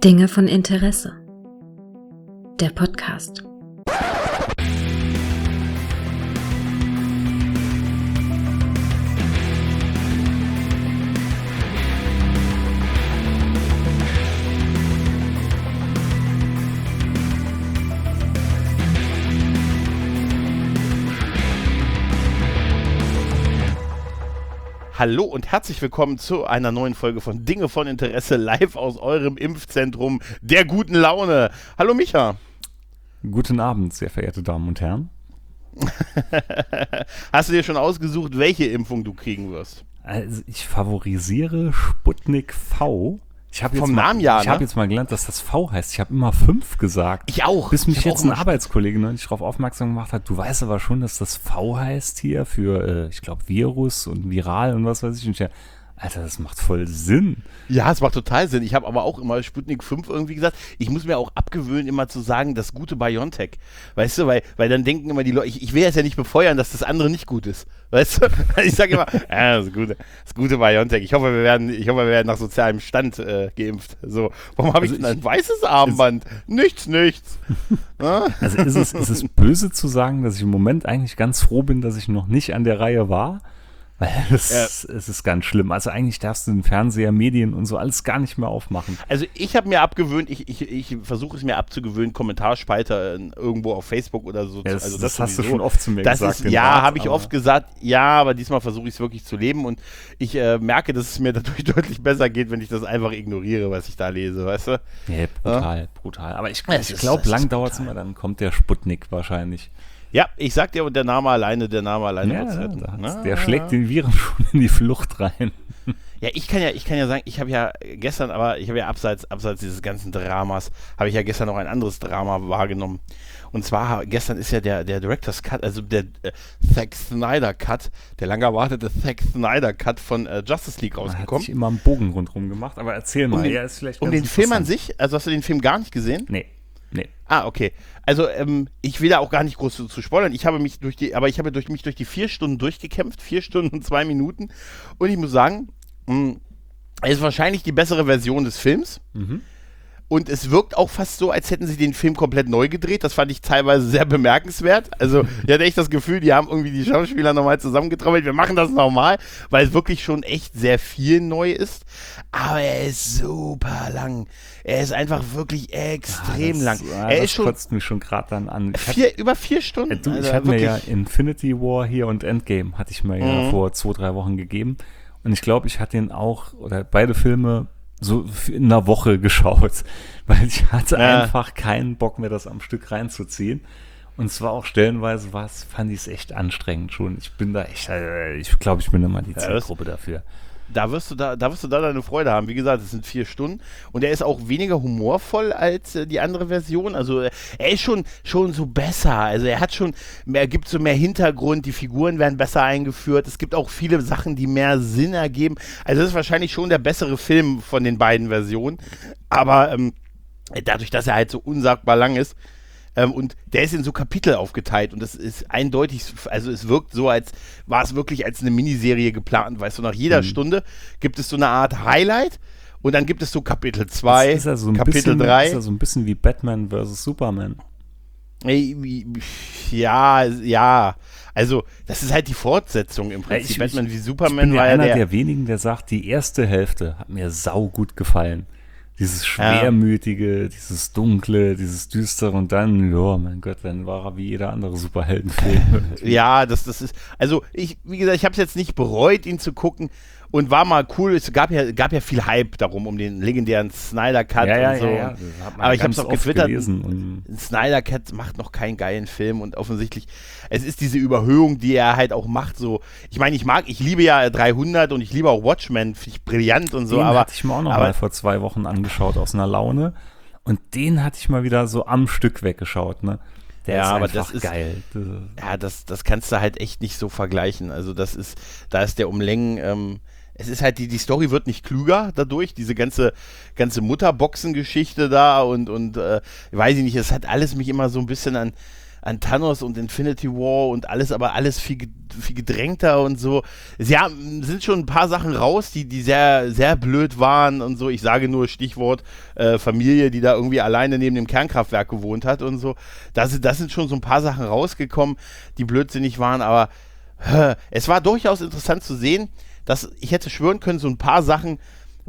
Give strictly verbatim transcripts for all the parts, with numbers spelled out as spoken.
Dinge von Interesse. Der Podcast. Hallo und herzlich willkommen zu einer neuen Folge von Dinge von Interesse, live aus eurem Impfzentrum der guten Laune. Hallo Micha. Guten Abend, sehr verehrte Damen und Herren. Hast du dir schon ausgesucht, welche Impfung du kriegen wirst? Also ich favorisiere Sputnik V. Ich habe Vom jetzt, Namen mal, ja, ich ne? hab jetzt mal gelernt, dass das V heißt. Ich habe immer fünf gesagt. Ich auch. Bis mich ich jetzt ein Arbeitskollege neulich darauf aufmerksam gemacht hat, du weißt aber schon, dass das V heißt hier für, äh, ich glaube, Virus und Viral und was weiß ich. Und ich, Alter, das macht voll Sinn. Ja, es macht total Sinn. Ich habe aber auch immer Sputnik fünf irgendwie gesagt. Ich muss mir auch abgewöhnen, immer zu sagen, das gute BioNTech. Weißt du, weil, weil dann denken immer die Leute, ich, ich will jetzt ja nicht befeuern, dass das andere nicht gut ist. Weißt du? Ich sage immer, ja, das gute, das gute BioNTech. Ich hoffe, wir werden, ich hoffe, wir werden nach sozialem Stand äh, geimpft. So, warum habe Also ich denn ein ich- weißes Armband? Nichts, nichts. Also ist es, ist es böse zu sagen, dass ich im Moment eigentlich ganz froh bin, dass ich noch nicht an der Reihe war? Weil es, Ja. es ist ganz schlimm. Also eigentlich darfst du den Fernseher, Medien und so alles gar nicht mehr aufmachen. Also ich habe mir abgewöhnt, ich, ich, ich versuche es mir abzugewöhnen, Kommentarspalter äh, irgendwo auf Facebook oder so. Ja, zu- das, also das hast du sowieso. schon oft zu mir Das gesagt. ist, den ja, Rat, habe ich aber- oft gesagt, ja, aber diesmal versuche ich es wirklich zu leben und ich äh, merke, dass es mir dadurch deutlich besser geht, wenn ich das einfach ignoriere, was ich da lese, weißt du? Ja, brutal, brutal. Aber ich, Es ich ist- glaube, es ist lang dauert es brutal. immer, dann kommt der Sputnik wahrscheinlich. Ja, ich sag dir, und der Name alleine, der Name alleine Ja, wird's ja, retten. da hat's- Na, der schlägt den Viren schon in die Flucht rein. Ja, ich kann ja, ich kann ja sagen, ich habe ja gestern, aber ich habe ja abseits, abseits dieses ganzen Dramas, habe ich ja gestern noch ein anderes Drama wahrgenommen. Und zwar, gestern ist ja der, der Director's Cut, also der äh, Zack Snyder Cut, der lang erwartete Zack Snyder Cut von äh, Justice League Man hat rausgekommen. sich immer einen Bogen rundherum gemacht, aber erzähl mal. Um den, ja, ist vielleicht um ganz den Film an interessant. sich, also hast du den Film gar nicht gesehen? Nee, nee. Ah, okay. Also ähm, ich will da auch gar nicht groß zu, zu spoilern. Ich habe mich durch die, aber ich habe durch mich durch die vier Stunden durchgekämpft, vier Stunden und zwei Minuten. Und ich muss sagen, mh, es ist wahrscheinlich die bessere Version des Films. Mhm. Und es wirkt auch fast so, als hätten sie den Film komplett neu gedreht. Das fand ich teilweise sehr bemerkenswert. Also ich hatte echt das Gefühl, die haben irgendwie die Schauspieler nochmal zusammengetrommelt. Wir machen das nochmal, weil es wirklich schon echt sehr viel neu ist. Aber er ist super lang. Er ist einfach wirklich extrem das, lang. Ja, er das ist schon kotzt mich schon gerade dann an. Ich vier, über vier Stunden. Äh, Du, Also ich hatte mir ja wirklich- Infinity War hier und Endgame hatte ich mir ja Mhm. vor zwei, drei Wochen gegeben. Und ich glaube, ich hatte den auch, oder beide Filme so in einer Woche geschaut, weil ich hatte Ja. einfach keinen Bock mehr, das am Stück reinzuziehen. Und es war auch stellenweise, was fand ich es echt anstrengend schon. Ich bin da echt, äh, ich glaube, ich bin immer die das- Zielgruppe dafür. Da wirst du da, da wirst du da deine Freude haben. Wie gesagt, es sind vier Stunden und er ist auch weniger humorvoll als äh, die andere Version. Also äh, er ist schon, schon so besser. Also er hat schon, er gibt so mehr Hintergrund, die Figuren werden besser eingeführt. Es gibt auch viele Sachen, die mehr Sinn ergeben. Also das ist wahrscheinlich schon der bessere Film von den beiden Versionen. Aber ähm, dadurch, dass er halt so unsagbar lang ist, Ähm, und der ist in so Kapitel aufgeteilt und das ist eindeutig, also es wirkt so, als war es wirklich als eine Miniserie geplant, weißt du, nach jeder Mhm. Stunde gibt es so eine Art Highlight und dann gibt es so Kapitel zwei, Ist er so ein Kapitel bisschen, drei. Ist er so ein bisschen wie Batman versus Superman. Ja, ja, also das ist halt die Fortsetzung im Prinzip. ich- Batman wie Ich Superman bin ja war ja einer der, der, wenigen, der sagt, die erste Hälfte hat mir sau gut gefallen. Dieses Schwermütige, dieses Dunkle, dieses Düstere und dann, ja, mein Gott, dann war er wie jeder andere Superheldenfilm. Ja, das, das ist, also ich, wie gesagt, ich habe es jetzt nicht bereut, ihn zu gucken und war mal cool. Es gab ja, gab ja viel Hype darum, um den legendären Snyder Cut ja, ja, und so. ja, ja, das hat man Aber ich habe ganz es auch oft getwittert. gelesen und Snyder Cut macht noch keinen geilen Film und offensichtlich, es ist diese Überhöhung, die er halt auch macht, so, ich meine, ich mag, ich liebe ja dreihundert und ich liebe auch Watchmen, finde ich brillant und so, den aber hatte ich mir auch noch aber- mal vor zwei Wochen angeschaut aus einer Laune und den hatte ich mal wieder so am Stück weggeschaut, ne? Der Ja, ist aber einfach das ist- geil. Das- ja, das, das kannst du halt echt nicht so vergleichen. Also das ist, da ist der Umlängen, ähm, es ist halt, die, die Story wird nicht klüger dadurch, diese ganze, ganze Mutterboxen-Geschichte da und, und äh, weiß ich nicht, es hat alles mich immer so ein bisschen an, an Thanos und Infinity War und alles, aber alles viel, viel gedrängter und so. Sie haben, sind schon ein paar Sachen raus, die, die sehr, sehr blöd waren und so. Ich sage nur Stichwort äh, Familie, die da irgendwie alleine neben dem Kernkraftwerk gewohnt hat und so. Das, das sind schon so ein paar Sachen rausgekommen, die blödsinnig waren, aber äh, es war durchaus interessant zu sehen, dass ich hätte schwören können, so ein paar Sachen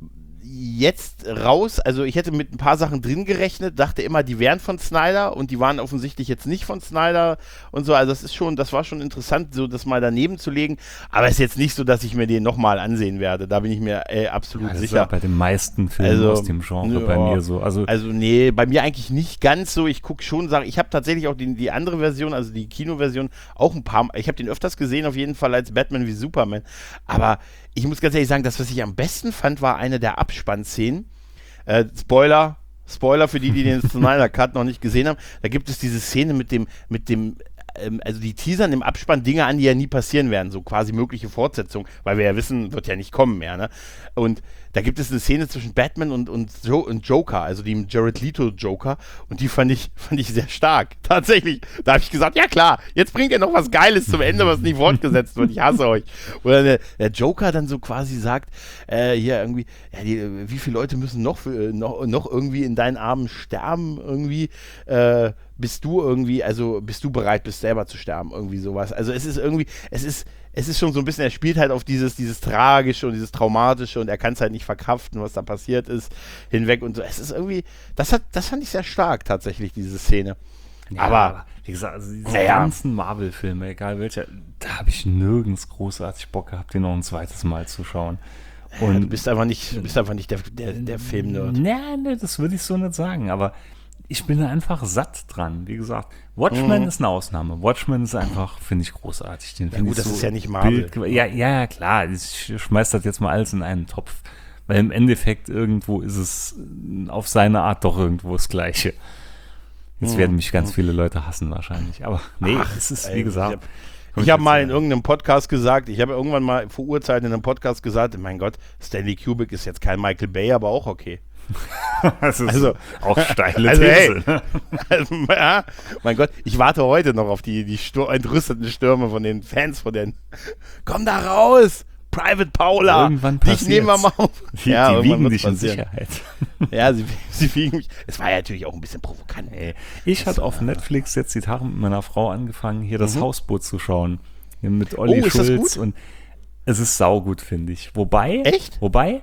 jetzt raus, also ich hätte mit ein paar Sachen drin gerechnet, dachte immer, die wären von Snyder und die waren offensichtlich jetzt nicht von Snyder und so, also das ist schon, das war schon interessant, so das mal daneben zu legen, aber es ist jetzt nicht so, dass ich mir den nochmal ansehen werde, da bin ich mir äh, absolut ja, das sicher. ist ja bei den meisten Filmen also, aus dem Genre ja, bei mir so. Also, also nee, bei mir eigentlich nicht ganz so, ich gucke schon, sage, ich habe tatsächlich auch die, die andere Version, also die Kinoversion, auch ein paar, ich habe den öfters gesehen auf jeden Fall als Batman wie Superman, aber ich muss ganz ehrlich sagen, das, was ich am besten fand, war eine der Abspannszenen. Äh, Spoiler, Spoiler für die, die den Snyder Cut noch nicht gesehen haben. Da gibt es diese Szene mit dem, mit dem, ähm, also die teasern im Abspann Dinge an, die ja nie passieren werden, so quasi mögliche Fortsetzung, weil wir ja wissen, wird ja nicht kommen mehr, ne? Und da gibt es eine Szene zwischen Batman und, und, jo- und Joker, also dem Jared Leto Joker, und die fand ich, fand ich sehr stark. Tatsächlich. Da habe ich gesagt, ja klar, jetzt bringt er noch was Geiles zum Ende, was nicht fortgesetzt wird. Ich hasse euch. Oder der, der Joker dann so quasi sagt, äh, hier irgendwie, ja, die, wie viele Leute müssen noch, für, noch, noch irgendwie in deinen Armen sterben, irgendwie, äh, bist du irgendwie, also bist du bereit, bist selber zu sterben, irgendwie sowas. Also es ist irgendwie, es ist, es ist schon so ein bisschen, er spielt halt auf dieses, dieses Tragische und dieses Traumatische und er kann es halt nicht verkraften, was da passiert ist, hinweg und so. Es ist irgendwie, das hat, das fand ich sehr stark tatsächlich, diese Szene. ja, aber, wie gesagt, also diese naja. ganzen Marvel-Filme, egal welcher, da habe ich nirgends großartig Bock gehabt, den noch ein zweites Mal zu schauen. Und Und du bist einfach nicht, du bist einfach nicht der, der, der Film-Nerd. Nee, nee, das würde ich so nicht sagen, aber ich bin da einfach satt dran. Wie gesagt, Watchmen Mhm. ist eine Ausnahme. Watchmen ist einfach, finde ich, großartig. Den Ja find gut, ich das so ist ja nicht Marvel. Bild, ja, ja, klar. Ich schmeiß das jetzt mal alles in einen Topf. Weil im Endeffekt irgendwo ist es auf seine Art doch irgendwo das Gleiche. Jetzt Mhm. werden mich ganz viele Leute hassen wahrscheinlich. Aber nee, Ach, es ist, ey, wie gesagt. Ich habe hab mal in irgendeinem Podcast gesagt, ich habe irgendwann mal vor Urzeiten in einem Podcast gesagt, mein Gott, Stanley Kubrick ist jetzt kein Michael Bay, aber auch okay. Das ist Also- auch steile also, These. hey. Also, ja, mein Gott, ich warte heute noch auf die, die Stur- entrüsteten Stürme von den Fans von den. Komm da raus! Private Paula! Irgendwann Dich nehmen wir mal auf. Die, Ja, die irgendwann wiegen wird's dich in passieren. Sicherheit. Ja, sie, sie wiegen mich. Es war ja natürlich auch ein bisschen provokant. Ey, ich hatte auf Netflix jetzt die Tage mit meiner Frau angefangen, hier das Mhm. Hausboot zu schauen. Hier mit Olli Oh, ist das Schulz. gut? Und es ist saugut, finde ich. Wobei, Echt? Wobei,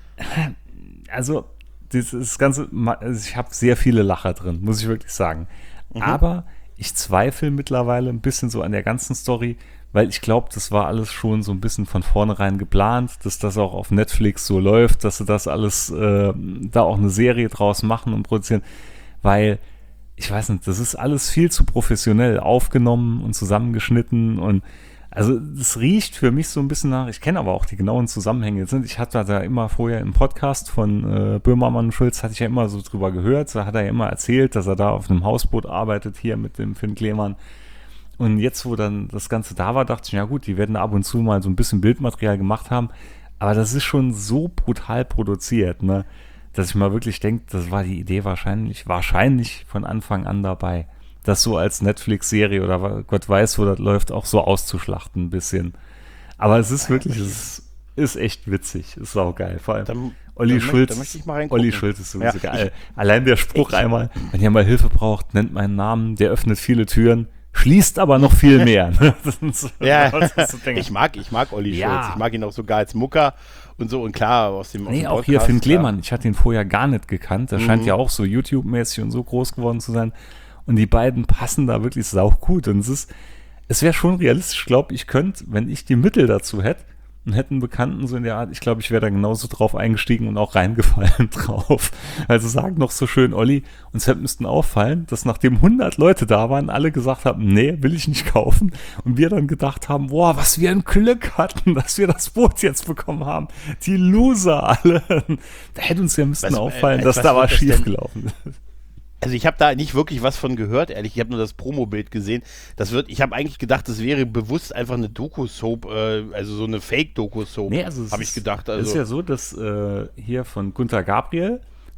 also dieses ganze, also ich habe sehr viele Lacher drin, muss ich wirklich sagen. Mhm. Aber ich zweifle mittlerweile ein bisschen so an der ganzen Story, weil ich glaube, das war alles schon so ein bisschen von vornherein geplant, dass das auch auf Netflix so läuft, dass sie das alles, äh, da auch eine Serie draus machen und produzieren, weil, ich weiß nicht, das ist alles viel zu professionell aufgenommen und zusammengeschnitten und also das riecht für mich so ein bisschen nach, ich kenne aber auch die genauen Zusammenhänge. Jetzt sind, ich hatte da immer vorher im Podcast von äh, Böhmermann und Schulz, hatte ich ja immer so drüber gehört, da hat er ja immer erzählt, dass er da auf einem Hausboot arbeitet, hier mit dem Finn Klemann. Und jetzt, wo dann das Ganze da war, dachte ich, ja gut, die werden ab und zu mal so ein bisschen Bildmaterial gemacht haben, aber das ist schon so brutal produziert, ne, dass ich mal wirklich denke, das war die Idee wahrscheinlich, wahrscheinlich von Anfang an dabei, das so als Netflix-Serie oder Gott weiß, wo das läuft, auch so auszuschlachten ein bisschen. Aber es ist wirklich, es ist echt witzig, ist saugeil. Vor allem Dann- Olli dann mö- Schulz, dann möchte ich mal reingucken. Olli Schulz ist sowieso Ja, geil. Allein der Spruch ich- einmal, wenn ihr mal Hilfe braucht, nennt meinen Namen, der öffnet viele Türen, schließt aber noch viel mehr. Das sind so- Ja, das sind so Dinge. ich mag, ich mag Olli Ja. Schulz. Ich mag ihn auch sogar als Mucker und so und klar aus dem aus Nee, dem auch hier Podcast, Finn klar. Klemann. Ich hatte ihn vorher gar nicht gekannt. Der scheint Mhm. ja auch so YouTube-mäßig und so groß geworden zu sein. Und die beiden passen da wirklich saugut. Und es ist, es wäre schon realistisch, glaube ich, könnte, wenn ich die Mittel dazu hätte und hätte einen Bekannten so in der Art, ich glaube, ich wäre da genauso drauf eingestiegen und auch reingefallen drauf. Also sagt noch so schön, Olli, uns hätte müssten auffallen, dass nachdem hundert Leute da waren, alle gesagt haben, nee, will ich nicht kaufen. Und wir dann gedacht haben, boah, was wir ein Glück hatten, dass wir das Boot jetzt bekommen haben. Die Loser alle. Da hätte uns ja müssten Was- auffallen, äh, dass was da wird was das denn? schief gelaufen ist. Also ich habe da nicht wirklich was von gehört, ehrlich. Ich habe nur das Promobild gesehen. Das wird, ich habe eigentlich gedacht, das wäre bewusst einfach eine Doku-Soap, äh, also so eine Fake-Doku-Soap, Nee, also es habe ich ist- gedacht. Es Also ist ja so, dass äh, hier von Gunter Gabriel,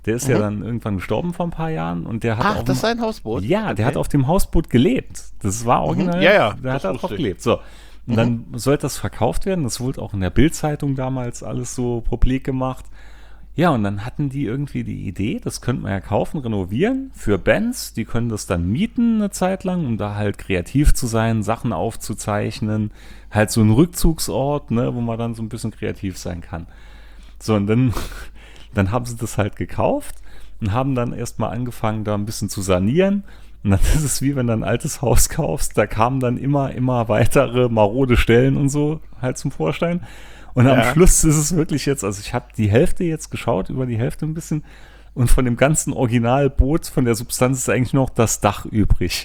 Der ist mhm. ja dann irgendwann gestorben vor ein paar Jahren und der hat Ach, auf das ist dem, sein Hausboot? Ja, okay. der hat auf dem Hausboot gelebt. Das war original. Mhm. Ja, ja. Der hat da drauf gelebt. So. Und mhm. dann sollte das verkauft werden. Das wurde auch in der Bild-Zeitung damals alles so publik gemacht. Ja, und dann hatten die irgendwie die Idee, das könnte man ja kaufen, renovieren für Bands. Die können das dann mieten eine Zeit lang, um da halt kreativ zu sein, Sachen aufzuzeichnen. Halt so ein Rückzugsort, ne, wo man dann so ein bisschen kreativ sein kann. So, und dann, dann haben sie das halt gekauft und haben dann erstmal angefangen, da ein bisschen zu sanieren. Und dann ist es wie wenn du ein altes Haus kaufst, da kamen dann immer, immer weitere marode Stellen und so halt zum Vorschein. Und ja. am Schluss ist es wirklich jetzt, also ich habe die Hälfte jetzt geschaut, über die Hälfte ein bisschen, und von dem ganzen Originalboot, von der Substanz ist eigentlich noch das Dach übrig.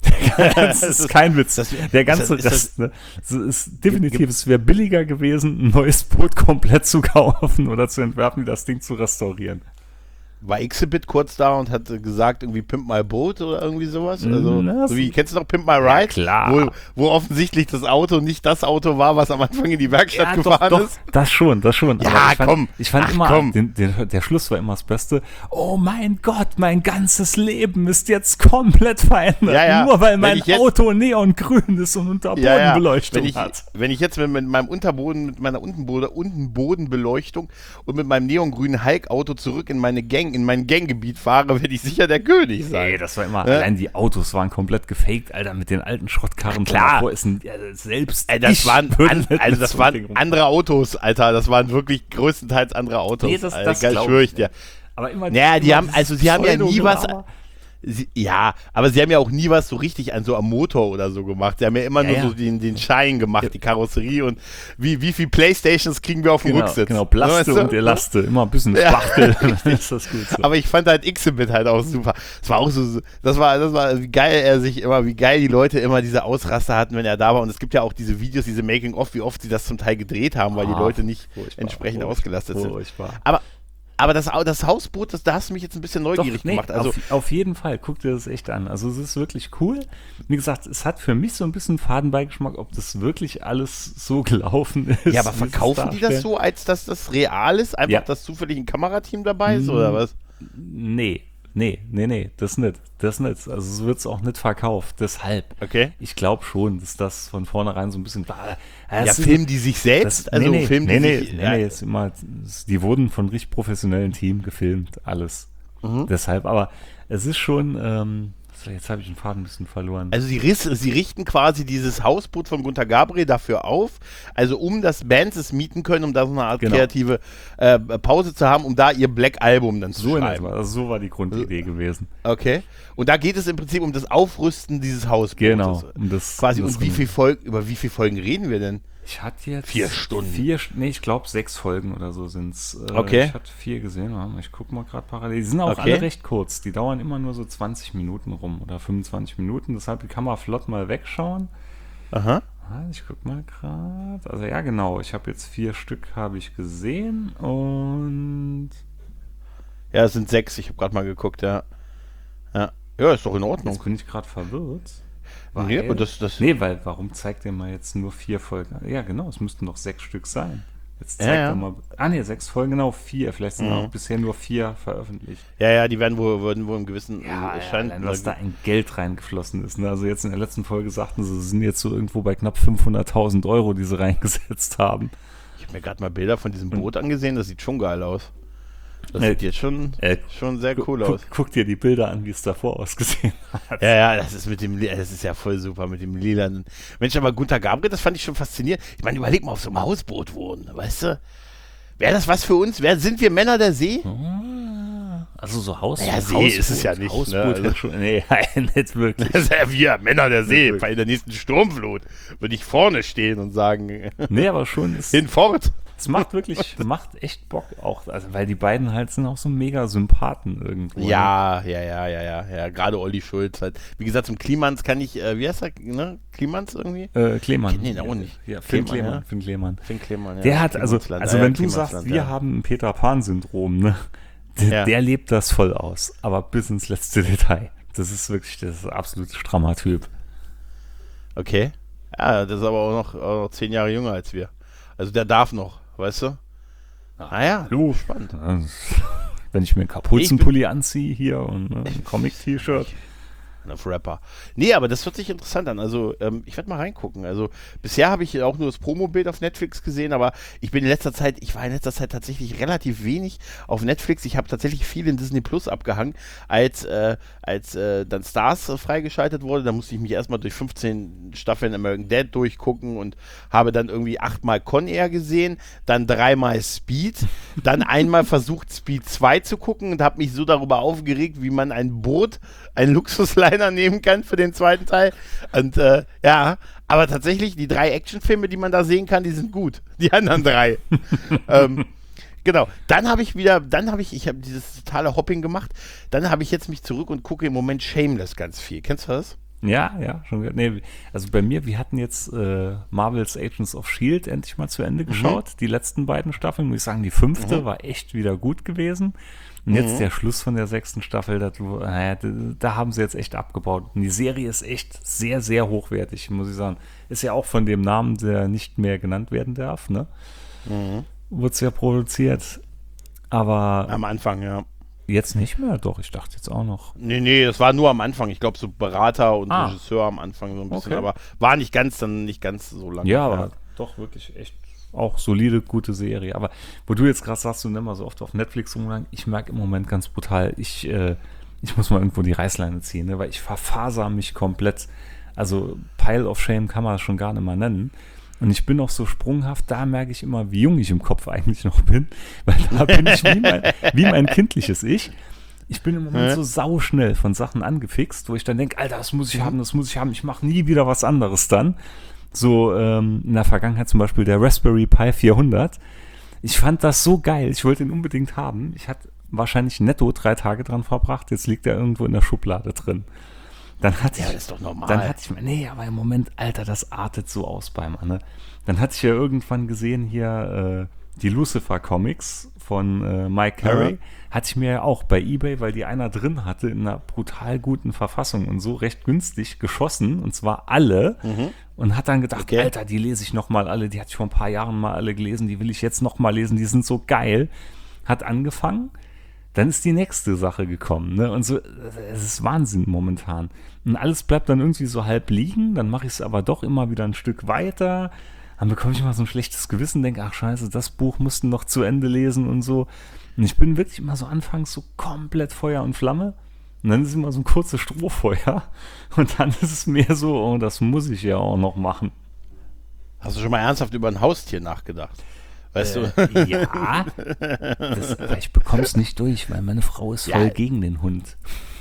Das ist kein Witz. Das, der ganze ist das, Rest, ne, es ist definitiv, es wäre billiger gewesen, ein neues Boot komplett zu kaufen oder zu entwerfen, wie das Ding zu restaurieren. War Exhibit kurz da und hat gesagt, irgendwie Pimp My Boat oder irgendwie sowas? Also, Na, so wie, kennst du noch Pimp My Ride? Ja, klar. Wo, wo offensichtlich das Auto nicht das Auto war, was am Anfang in die Werkstatt ja, gefahren doch, doch, ist. Das schon, das schon. Ja, Aber ich fand, komm. Ich fand Ach, immer, komm. den, den, der Schluss war immer das Beste. Oh mein Gott, mein ganzes Leben ist jetzt komplett verändert. Ja, ja. Nur weil mein jetzt, Auto neongrün ist und Unterbodenbeleuchtung ja, ja. Wenn ich, hat. Wenn ich jetzt mit, mit meinem Unterboden, mit meiner Untenboden, Untenbodenbeleuchtung und mit meinem neongrünen Hulk-Auto zurück in meine Gang, in mein Ganggebiet fahre, werde ich sicher der König sein. Nee, das war immer, ja? allein die Autos waren komplett gefaked, Alter, mit den alten Schrottkarren. Klar. Davor ist ein, ja, selbst Ey, das ich waren, an, also das so waren andere Autos, Alter. Das waren wirklich größtenteils andere Autos. Nee, das, Alter, das geil, schwöre ich dir. Aber immer, naja, die immer haben, also sie haben ja nie was... Pseudo-Gelaber. Sie, ja, aber sie haben ja auch nie was so richtig an so am Motor oder so gemacht. Sie haben ja immer ja, nur ja. so den, den Schein gemacht, die Karosserie und wie, wie viel Playstations kriegen wir auf dem Genau, Rücksitz. genau, Blaste weißt du? und Elaste, immer ein bisschen Spachtel, dann ist das gut so. Aber ich fand halt Exhibit halt auch super. Das war auch so, das war, das war, wie geil er sich immer, wie geil die Leute immer diese Ausraster hatten, wenn er da war. Und es gibt ja auch diese Videos, diese Making-of, wie oft sie das zum Teil gedreht haben, weil ah, die Leute nicht furchtbar, entsprechend furchtbar, ausgelastet sind. Furchtbar. Aber Aber das, das Hausboot, das, da hast du mich jetzt ein bisschen neugierig Doch, nee, gemacht. Also, auf, auf jeden Fall, guck dir das echt an. Also es ist wirklich cool. Wie gesagt, es hat für mich so ein bisschen Fadenbeigeschmack, ob das wirklich alles so gelaufen ist. ja, aber verkaufen die das so, als dass das real ist? Einfach, ja. dass zufällig ein Kamerateam dabei ist, oder was? Nee, nee, nee, nee, das nicht. Das nicht. Also es wird es auch nicht verkauft. Deshalb. Okay. Ich glaube schon, dass das von vornherein so ein bisschen... Ja, filmen die sich selbst? Das, also nee, nee, filmen nee, die nee, sich... nee, ja. nee, ist immer, die wurden von richtig professionellen Team gefilmt, alles. Mhm. Deshalb, aber es ist schon... Ähm, jetzt habe ich den Faden ein bisschen verloren. Also sie, riss, sie richten quasi dieses Hausboot von Gunter Gabriel dafür auf, also um das Bands es mieten können, um da so eine Art genau. kreative äh, Pause zu haben, um da ihr Black Album dann zu so schreiben. Also so war die Grundidee also, gewesen. Okay. Und da geht es im Prinzip um das Aufrüsten dieses Hausbootes. Genau. Um das, quasi um das und wie viel Folgen, über wie viele Folgen reden wir denn? Ich hatte jetzt vier Stunden. Vier, nee, ich glaube sechs Folgen oder so sind es. Äh, okay. Ich hatte vier gesehen. Ich gucke mal gerade parallel. Die sind auch okay. alle recht kurz. Die dauern immer nur so zwanzig Minuten rum oder fünfundzwanzig Minuten. Deshalb kann man flott mal wegschauen. Aha. Ich guck mal gerade. Also ja, genau. Ich habe jetzt vier Stück habe ich gesehen und ja, es sind sechs. Ich habe gerade mal geguckt. Ja. ja, ja, ist doch in Ordnung. Jetzt bin ich gerade verwirrt. Weil, nee, aber das, das nee, weil warum zeigt er mal jetzt nur vier Folgen? Ja, genau, es müssten noch sechs Stück sein. Jetzt zeigt ja, ja. er mal. Ah, nee, sechs Folgen, genau, vier. Vielleicht sind mhm. auch bisher nur vier veröffentlicht. Ja, ja, die werden wohl, würden wohl im gewissen ja, Stand. Ja, was da ein Geld reingeflossen ist. Ne? Also jetzt in der letzten Folge sagten sie, sie sind jetzt so irgendwo bei knapp fünfhunderttausend Euro, die sie reingesetzt haben. Ich habe mir gerade mal Bilder von diesem Boot Und, angesehen, das sieht schon geil aus. Das äh, sieht jetzt schon, äh, schon sehr cool guck, aus. Guck dir die Bilder an, wie es davor ausgesehen hat. Ja, ja, das ist mit dem, das ist ja voll super mit dem lilanen. Mensch, aber Gunter Gabriel, das fand ich schon faszinierend. Ich meine, überleg mal, auf so einem Hausboot wohnen, weißt du? Wäre das was für uns? Wer, sind wir Männer der See? Also so Haus, ja, See Hausboot, ist es ja nicht. Hausboot ne? also, schon, nee, nicht wirklich. Das ist ja wir, Männer der See. Bei der nächsten Sturmflut würde ich vorne stehen und sagen, nee, aber schon ist, hinfort. Es macht wirklich, macht echt Bock auch, also weil die beiden halt sind auch so mega Sympathen irgendwo. Ja, ne? ja, ja, ja, ja, ja, gerade Olli Schulz halt. Wie gesagt, zum Klimans kann ich, äh, wie heißt er, ne? Klimans irgendwie? Äh, Klemann. Ich kenn den auch nicht. Ja, Finn Klemann. Ja? Finn Klemann. Finn Klemann, ja. Der hat, also, also ja, wenn ja, du sagst, wir ja. haben ein Peter Pan-Syndrom, ne? Der, ja. der lebt das voll aus, aber bis ins letzte Detail. Das ist wirklich, das ist ein absolut strammer Typ. Okay. Ja, das ist aber auch noch, auch noch zehn Jahre jünger als wir. Also der darf noch, weißt du? Ah ja, du. Spannend. wenn ich mir einen Kapuzenpulli anziehe hier und ne, ein Comic-T-Shirt. Auf Rapper. Nee, aber das hört sich interessant an. Also, ähm, ich werde mal reingucken. Also, bisher habe ich auch nur das Promo-Bild auf Netflix gesehen, aber ich bin in letzter Zeit, ich war in letzter Zeit tatsächlich relativ wenig auf Netflix. Ich habe tatsächlich viel in Disney Plus abgehangen, als, äh, als äh, dann Stars äh, freigeschaltet wurde. Da musste ich mich erstmal durch fünfzehn Staffeln American Dad durchgucken und habe dann irgendwie achtmal Con Air gesehen, dann dreimal Speed, dann einmal versucht, Speed zwei zu gucken und habe mich so darüber aufgeregt, wie man ein Boot, ein Luxusliner nehmen kann für den zweiten Teil. Und äh, ja, aber tatsächlich, die drei Actionfilme, die man da sehen kann, die sind gut. Die anderen drei. ähm, genau. Dann habe ich wieder, dann habe ich, ich habe dieses totale Hopping gemacht, dann habe ich jetzt mich zurück und gucke im Moment Shameless ganz viel. Kennst du das? Ja, ja, schon gehört. Nee, also bei mir, wir hatten jetzt äh, Marvel's Agents of S H I E L D endlich mal zu Ende geschaut. Mhm. Die letzten beiden Staffeln, muss ich sagen, die fünfte mhm. war echt wieder gut gewesen. Und jetzt mhm. der Schluss von der sechsten Staffel, das, naja, da, da haben sie jetzt echt abgebaut. Und die Serie ist echt sehr, sehr hochwertig, muss ich sagen. Ist ja auch von dem Namen, der nicht mehr genannt werden darf, ne? Mhm. Wurde es ja produziert. Aber am Anfang, ja. Jetzt nicht mehr? Doch, ich dachte jetzt auch noch. Nee, nee, das war nur am Anfang. Ich glaube, so Berater und ah. Regisseur am Anfang so ein bisschen, okay. aber war nicht ganz, dann nicht ganz so lange. Ja, aber doch wirklich echt auch solide, gute Serie. Aber wo du jetzt gerade sagst, du nimm mal so oft auf Netflix rumgegangen, ich merke im Moment ganz brutal, ich, äh, ich muss mal irgendwo die Reißleine ziehen, ne, weil ich verfaser mich komplett. Also Pile of Shame kann man das schon gar nicht mal nennen. Und ich bin auch so sprunghaft, da merke ich immer, wie jung ich im Kopf eigentlich noch bin, weil da bin ich wie mein, wie mein kindliches Ich. Ich bin im Moment ja. so sauschnell von Sachen angefixt, wo ich dann denke, Alter, das muss ich haben, das muss ich haben, ich mache nie wieder was anderes dann. So ähm, in der Vergangenheit zum Beispiel der Raspberry Pi vierhundert. Ich fand das so geil, ich wollte ihn unbedingt haben. Ich hatte wahrscheinlich netto drei Tage dran verbracht, jetzt liegt er irgendwo in der Schublade drin. Dann hatte ja, ich, das ist doch normal. Dann hatte ich mir, nee, aber im Moment, Alter, das artet so aus beim Anne. Dann hatte ich ja irgendwann gesehen hier äh, die Lucifer Comics von äh, Mike Carey. Ja. Hatte ich mir ja auch bei eBay, weil die einer drin hatte, in einer brutal guten Verfassung und so recht günstig geschossen, und zwar alle. Mhm. Und hat dann gedacht, okay. Alter, die lese ich nochmal alle, die hatte ich vor ein paar Jahren mal alle gelesen, die will ich jetzt nochmal lesen, die sind so geil. Hat angefangen. Dann ist die nächste Sache gekommen, ne? Und so, es ist Wahnsinn momentan. Und alles bleibt dann irgendwie so halb liegen, dann mache ich es aber doch immer wieder ein Stück weiter. Dann bekomme ich immer so ein schlechtes Gewissen, denke, ach scheiße, das Buch mussten noch zu Ende lesen und so. Und ich bin wirklich immer so anfangs so komplett Feuer und Flamme. Und dann ist es immer so ein kurzes Strohfeuer. Und dann ist es mehr so, oh, das muss ich ja auch noch machen. Hast du schon mal ernsthaft über ein Haustier nachgedacht? Weißt äh, du? Ja, das, aber ich bekomme es nicht durch, weil meine Frau ist voll ja. gegen den Hund.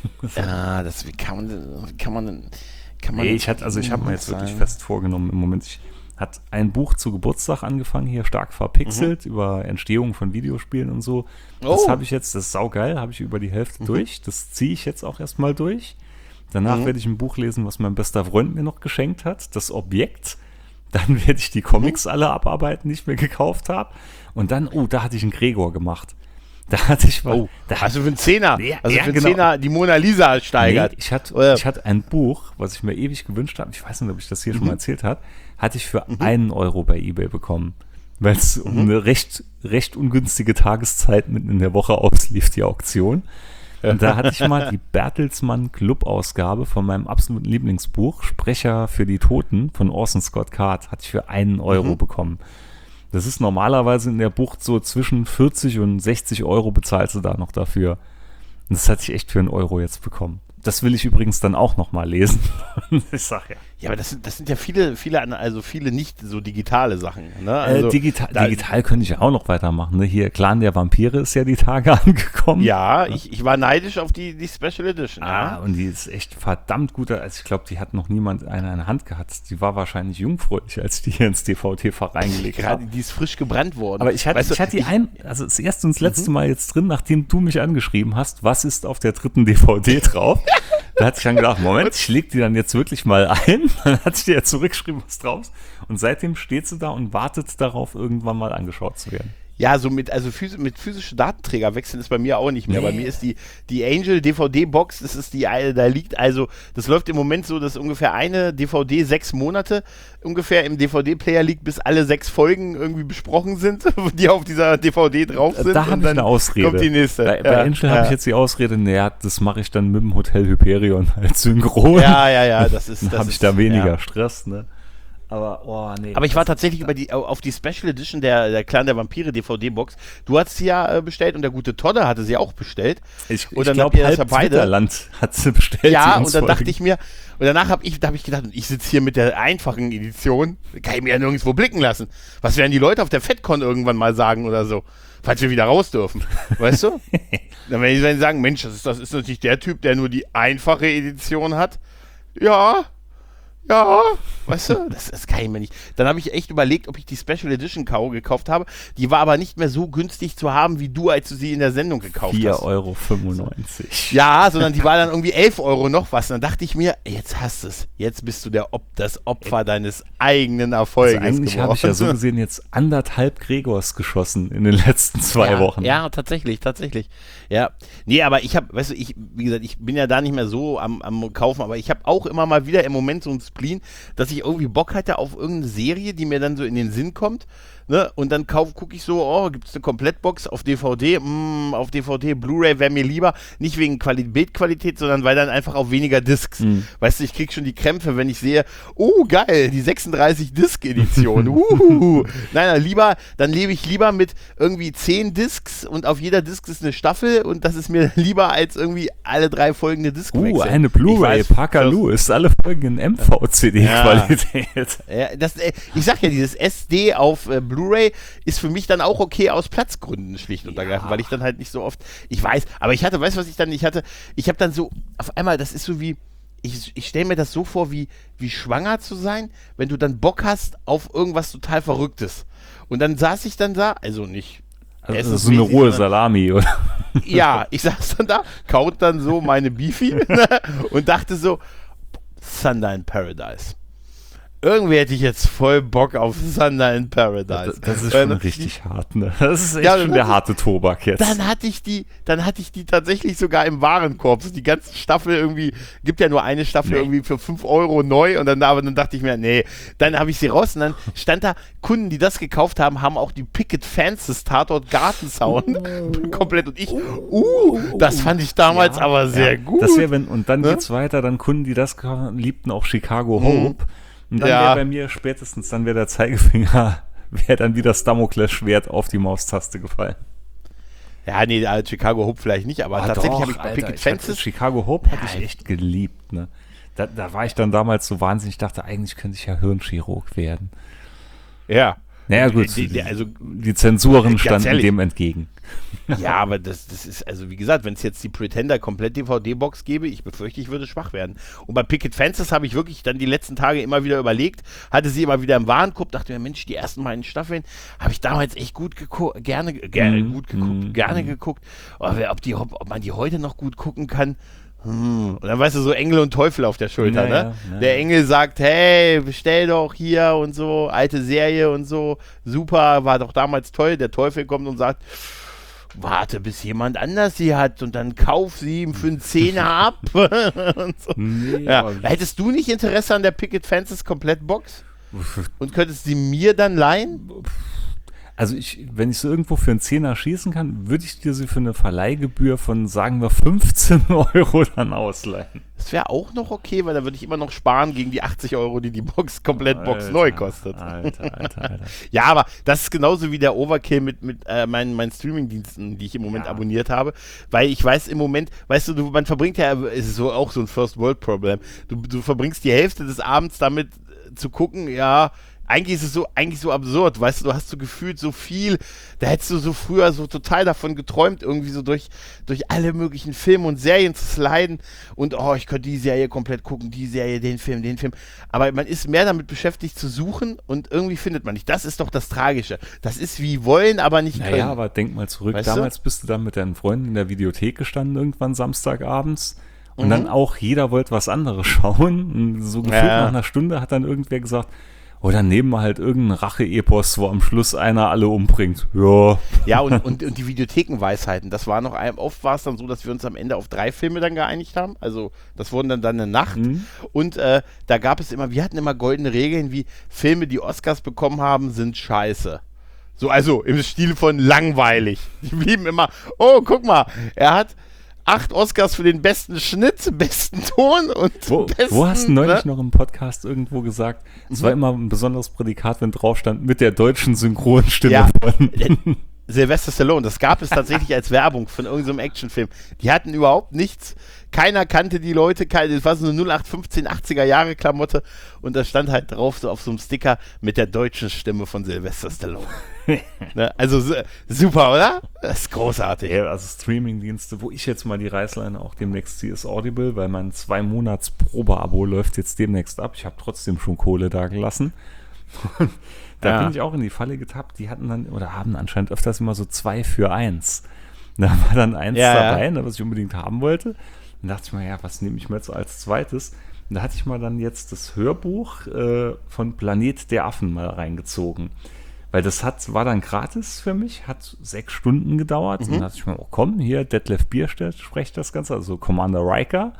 Ja, das, wie kann man denn, wie kann man denn, kann man nee, ich hatte, also ich habe mir jetzt wirklich fest vorgenommen, im Moment, ich hat ein Buch zu Geburtstag angefangen, hier stark verpixelt, mhm. über Entstehung von Videospielen und so. Das oh. habe ich jetzt, das ist saugeil, habe ich über die Hälfte mhm. durch, das ziehe ich jetzt auch erstmal durch. Danach mhm. werde ich ein Buch lesen, was mein bester Freund mir noch geschenkt hat, das Objekt. Dann werde ich die Comics alle abarbeiten, die ich mir gekauft habe. Und dann, oh, da hatte ich einen Gregor gemacht. Da hatte ich was. Oh, da also für einen Zehner. Ja, also ja, für einen genau. Zehner die Mona Lisa steigert. Nee, ich hatte, oh, ja. ich hatte ein Buch, was ich mir ewig gewünscht habe. Ich weiß nicht, ob ich das hier mhm. schon mal erzählt habe. Hatte ich für mhm. einen Euro bei eBay bekommen. Weil es mhm. um eine recht, recht ungünstige Tageszeit mitten in der Woche auslief, die Auktion. Und da hatte ich mal die Bertelsmann Club-Ausgabe von meinem absoluten Lieblingsbuch, Sprecher für die Toten von Orson Scott Card, hatte ich für einen Euro mhm. bekommen. Das ist normalerweise in der Bucht so zwischen vierzig und sechzig Euro bezahlst du da noch dafür. Und das hatte ich echt für einen Euro jetzt bekommen. Das will ich übrigens dann auch nochmal lesen. Ich sag ja. Ja, aber das sind, das sind ja viele, viele, also viele nicht so digitale Sachen. Ne? Also, äh, digital, digital könnte ich ja auch noch weitermachen. Ne? Hier, Clan der Vampire ist ja die Tage angekommen. Ja, ne? ich, ich war neidisch auf die, die Special Edition. Ah, ja. Und die ist echt verdammt gut. Also ich glaube, die hat noch niemand eine in der Hand gehabt. Die war wahrscheinlich jungfräulich, als die hier ins D V D-Fach reingelegt habe. Die ist frisch gebrannt worden. Aber ich hatte, weißt du, ich hatte die ich, ein, also das erste und das letzte mhm. Mal jetzt drin, nachdem du mich angeschrieben hast, was ist auf der dritten D V D drauf? Da hatte ich dann gedacht, Moment, ich leg die dann jetzt wirklich mal ein. Dann hat sich der zurückgeschrieben, was drauf. Und seitdem steht sie da und wartet darauf, irgendwann mal angeschaut zu werden. Ja, so mit, also phys- mit physischen Datenträger wechseln ist bei mir auch nicht mehr. Nee. Bei mir ist die, die Angel D V D-Box, das ist die, eine, da liegt also, das läuft im Moment so, dass ungefähr eine D V D sechs Monate ungefähr im D V D-Player liegt, bis alle sechs Folgen irgendwie besprochen sind, die auf dieser D V D drauf sind. Da habe ich eine Ausrede. Kommt die nächste. Bei, ja, bei Angel ja. habe ich jetzt die Ausrede, naja, das mache ich dann mit dem Hotel Hyperion als Synchron. Ja, ja, ja, das ist. Dann das habe ich ist, da weniger ja. Stress, ne? Aber, oh, nee. Aber ich war tatsächlich über die, auf die Special Edition der, der Clan der Vampire D V D-Box. Du hast sie ja äh, bestellt und der gute Todde hatte sie auch bestellt. Ich, und ich dann glaube, habt ihr das halb ja beide. Twitterland hat sie bestellt. Ja, die und dann uns dachte folgen. ich mir, und danach habe ich, da habe ich gedacht, ich sitze hier mit der einfachen Edition, kann ich mir ja nirgendwo blicken lassen. Was werden die Leute auf der FedCon irgendwann mal sagen oder so, falls wir wieder raus dürfen, weißt du? Dann werden die sagen, Mensch, das ist, das ist natürlich der Typ, der nur die einfache Edition hat. Ja, ja, weißt du, das, das kann ich mir nicht. Dann habe ich echt überlegt, ob ich die Special Edition K O gekauft habe. Die war aber nicht mehr so günstig zu haben, wie du, als du sie in der Sendung gekauft vier hast. Euro fünfundneunzig. Ja, sondern die war dann irgendwie elf Euro noch was. Und dann dachte ich mir, jetzt hast du es. Jetzt bist du der Op- das Opfer deines eigenen Erfolges Also eigentlich habe ich ja so gesehen jetzt anderthalb Gregors geschossen in den letzten zwei ja, Wochen. Ja, tatsächlich, tatsächlich. Ja, nee, aber ich habe, weißt du, ich, wie gesagt, ich bin ja da nicht mehr so am, am Kaufen, aber ich habe auch immer mal wieder im Moment so ein Spleen, dass ich irgendwie Bock hatte auf irgendeine Serie, die mir dann so in den Sinn kommt. Ne? Und dann gucke ich so, oh, gibt es eine Komplettbox auf D V D? Mm, auf D V D, Blu-ray wäre mir lieber, nicht wegen Quali- Bildqualität, sondern weil dann einfach auf weniger Discs. Mhm. Weißt du, ich krieg schon die Krämpfe, wenn ich sehe, oh geil, die sechsunddreißig-Disc-Edition. Uhuhu. Nein, nein, lieber, dann lebe ich lieber mit irgendwie zehn Discs und auf jeder Disc ist eine Staffel und das ist mir lieber als irgendwie alle drei Folgen eine Disc Uh, wechseln. eine Blu-ray, Ich weiß, Parker Lewis, alle Folgen in M V C D-Qualität. Ja, das, äh, ich sag ja, dieses S D auf äh, Blu-ray ist für mich dann auch okay aus Platzgründen schlicht und ergreifend, weil ich dann halt nicht so oft, ich weiß, aber ich hatte, weißt du, was ich dann nicht hatte? Ich habe dann so, auf einmal, das ist so wie, ich, ich stelle mir das so vor, wie, wie schwanger zu sein, wenn du dann Bock hast auf irgendwas total Verrücktes. Und dann saß ich dann da, also nicht Also Es das ist ist so eine mäßig, rohe sondern- Salami, oder? ja, ich saß dann da, kaut dann so meine Beefy ne, und dachte so, Thunder in Paradise. Irgendwie hätte ich jetzt voll Bock auf Thunder in Paradise. Das, das ist Weil schon dann- richtig hart, ne? Das ist echt Ja, schon das der ist- harte Tobak jetzt. Dann hatte ich die, dann hatte ich die tatsächlich sogar im Warenkorb. So die ganze Staffel irgendwie, gibt ja nur eine Staffel Nee. irgendwie für fünf Euro neu und dann, aber dann dachte ich mir, nee, dann habe ich sie raus und dann stand da, Kunden, die das gekauft haben, haben auch die Picket Fences Tatort Gartenzaun komplett und ich, uh, das fand ich damals Ja, aber sehr ja. gut. Das wäre, wenn, und dann Ne? geht's weiter, dann Kunden, die das kaufen, liebten auch Chicago Hope. Und dann Ja. wäre bei mir spätestens, dann wäre der Zeigefinger, wäre dann wie das Damoklesschwert auf die Maustaste gefallen. Ja, nee, als Chicago Hope vielleicht nicht, aber Ah, tatsächlich doch, habe ich bei Alter, Picket ich hatte- Fences, Chicago Hope hatte Ja, ich echt geliebt, ne? Da, da war ich dann damals so wahnsinnig, ich dachte, eigentlich könnte ich ja Hirnchirurg werden. ja. Naja, gut, Die- die- also- die Zensuren Ganz standen ehrlich. dem entgegen. Ja, aber das, das ist, also wie gesagt, wenn es jetzt die Pretender komplett D V D-Box gäbe, ich befürchte, ich würde schwach werden. Und bei Picket Fences habe ich wirklich dann die letzten Tage immer wieder überlegt, hatte sie immer wieder im Warenkorb, dachte mir, Mensch, die ersten beiden Staffeln habe ich damals echt gut geguckt, gerne, gerne Mhm, gut geguckt, mhm, gerne mhm. geguckt. Aber wer- ob, die, ob man die heute noch gut gucken kann, hm. Und dann weißt du, so Engel und Teufel auf der Schulter, Ja, ne? ja, ja. Der Engel sagt, hey, bestell doch hier und so, alte Serie und so, super, war doch damals toll. Der Teufel kommt und sagt, warte, bis jemand anders sie hat und dann kauf sie ihm für einen Zehner ab. und so. Nee, Ja. aber- Hättest du nicht Interesse an der Picket Fences Komplettbox und könntest sie mir dann leihen? Also ich, wenn ich so irgendwo für einen Zehner schießen kann, würde ich dir sie für eine Verleihgebühr von, sagen wir, fünfzehn Euro dann ausleihen. Das wäre auch noch okay, weil da würde ich immer noch sparen gegen die achtzig Euro, die die Box Komplettbox Alter, neu kostet. Alter, Alter, Alter. Ja, aber das ist genauso wie der Overkill mit, mit äh, meinen, meinen Streaming-Diensten, die ich im Moment Ja. abonniert habe, weil ich weiß im Moment, weißt du, du man verbringt ja, es ist so auch so ein First-World-Problem, du, du verbringst die Hälfte des Abends damit äh, zu gucken, ja, eigentlich ist es so, eigentlich so absurd, weißt du, du hast so gefühlt so viel, da hättest du so früher so total davon geträumt, irgendwie so durch, durch alle möglichen Filme und Serien zu sliden und oh, ich könnte die Serie komplett gucken, die Serie, den Film, den Film, aber man ist mehr damit beschäftigt zu suchen und irgendwie findet man nicht. Das ist doch das Tragische. Das ist wie wollen, aber nicht können. Naja, aber denk mal zurück, Weißt du? damals bist du dann mit deinen Freunden in der Videothek gestanden, irgendwann Samstagabends. Und Mhm. dann auch jeder wollte was anderes schauen. Und so gefühlt Ja. nach einer Stunde hat dann irgendwer gesagt, Oder nehmen wir halt irgendeinen Rache-Epos, wo am Schluss einer alle umbringt. Ja. Ja, und, und, und die Videothekenweisheiten, das war noch, ein, oft war es dann so, dass wir uns am Ende auf drei Filme dann geeinigt haben. Also das wurden dann, dann eine Nacht. Mhm. Und äh, da gab es immer, wir hatten immer goldene Regeln, wie Filme, die Oscars bekommen haben, sind scheiße. So, also im Stil von langweilig. Die blieben immer, oh, guck mal, er hat acht Oscars für den besten Schnitt, besten Ton und Wo, besten, wo hast du neulich ne? noch im Podcast irgendwo gesagt, es Mhm. war immer ein besonderes Prädikat, wenn drauf stand, mit der deutschen Synchronstimme Ja. von. Sylvester Stallone, das gab es tatsächlich als Werbung von irgendeinem Actionfilm. Die hatten überhaupt nichts, keiner kannte die Leute, keine, das war so eine null acht fünfzehn achtziger Jahre Klamotte und da stand halt drauf, so auf so einem Sticker mit der deutschen Stimme von Sylvester Stallone. Ne? Also su- super, oder? Das ist großartig. Ja, also Streamingdienste, wo ich jetzt mal die Reißleine auch demnächst ziehe, ist Audible, weil mein zwei Monats Probeabo läuft jetzt demnächst ab. Ich habe trotzdem schon Kohle da gelassen. Und da Ja. bin ich auch in die Falle getappt. Die hatten dann, oder haben anscheinend öfters immer so zwei für eins. Da war dann eins Ja, dabei, ja. ne, was ich unbedingt haben wollte. Dann dachte ich mir, ja, was nehme ich mir jetzt so als zweites? Und da hatte ich mal dann jetzt das Hörbuch äh, von Planet der Affen mal reingezogen. Weil das hat, war dann gratis für mich, hat sechs Stunden gedauert. Mhm. Und dann dachte ich mir, oh komm, hier, Detlef Bierstedt spricht das Ganze, also Commander Riker.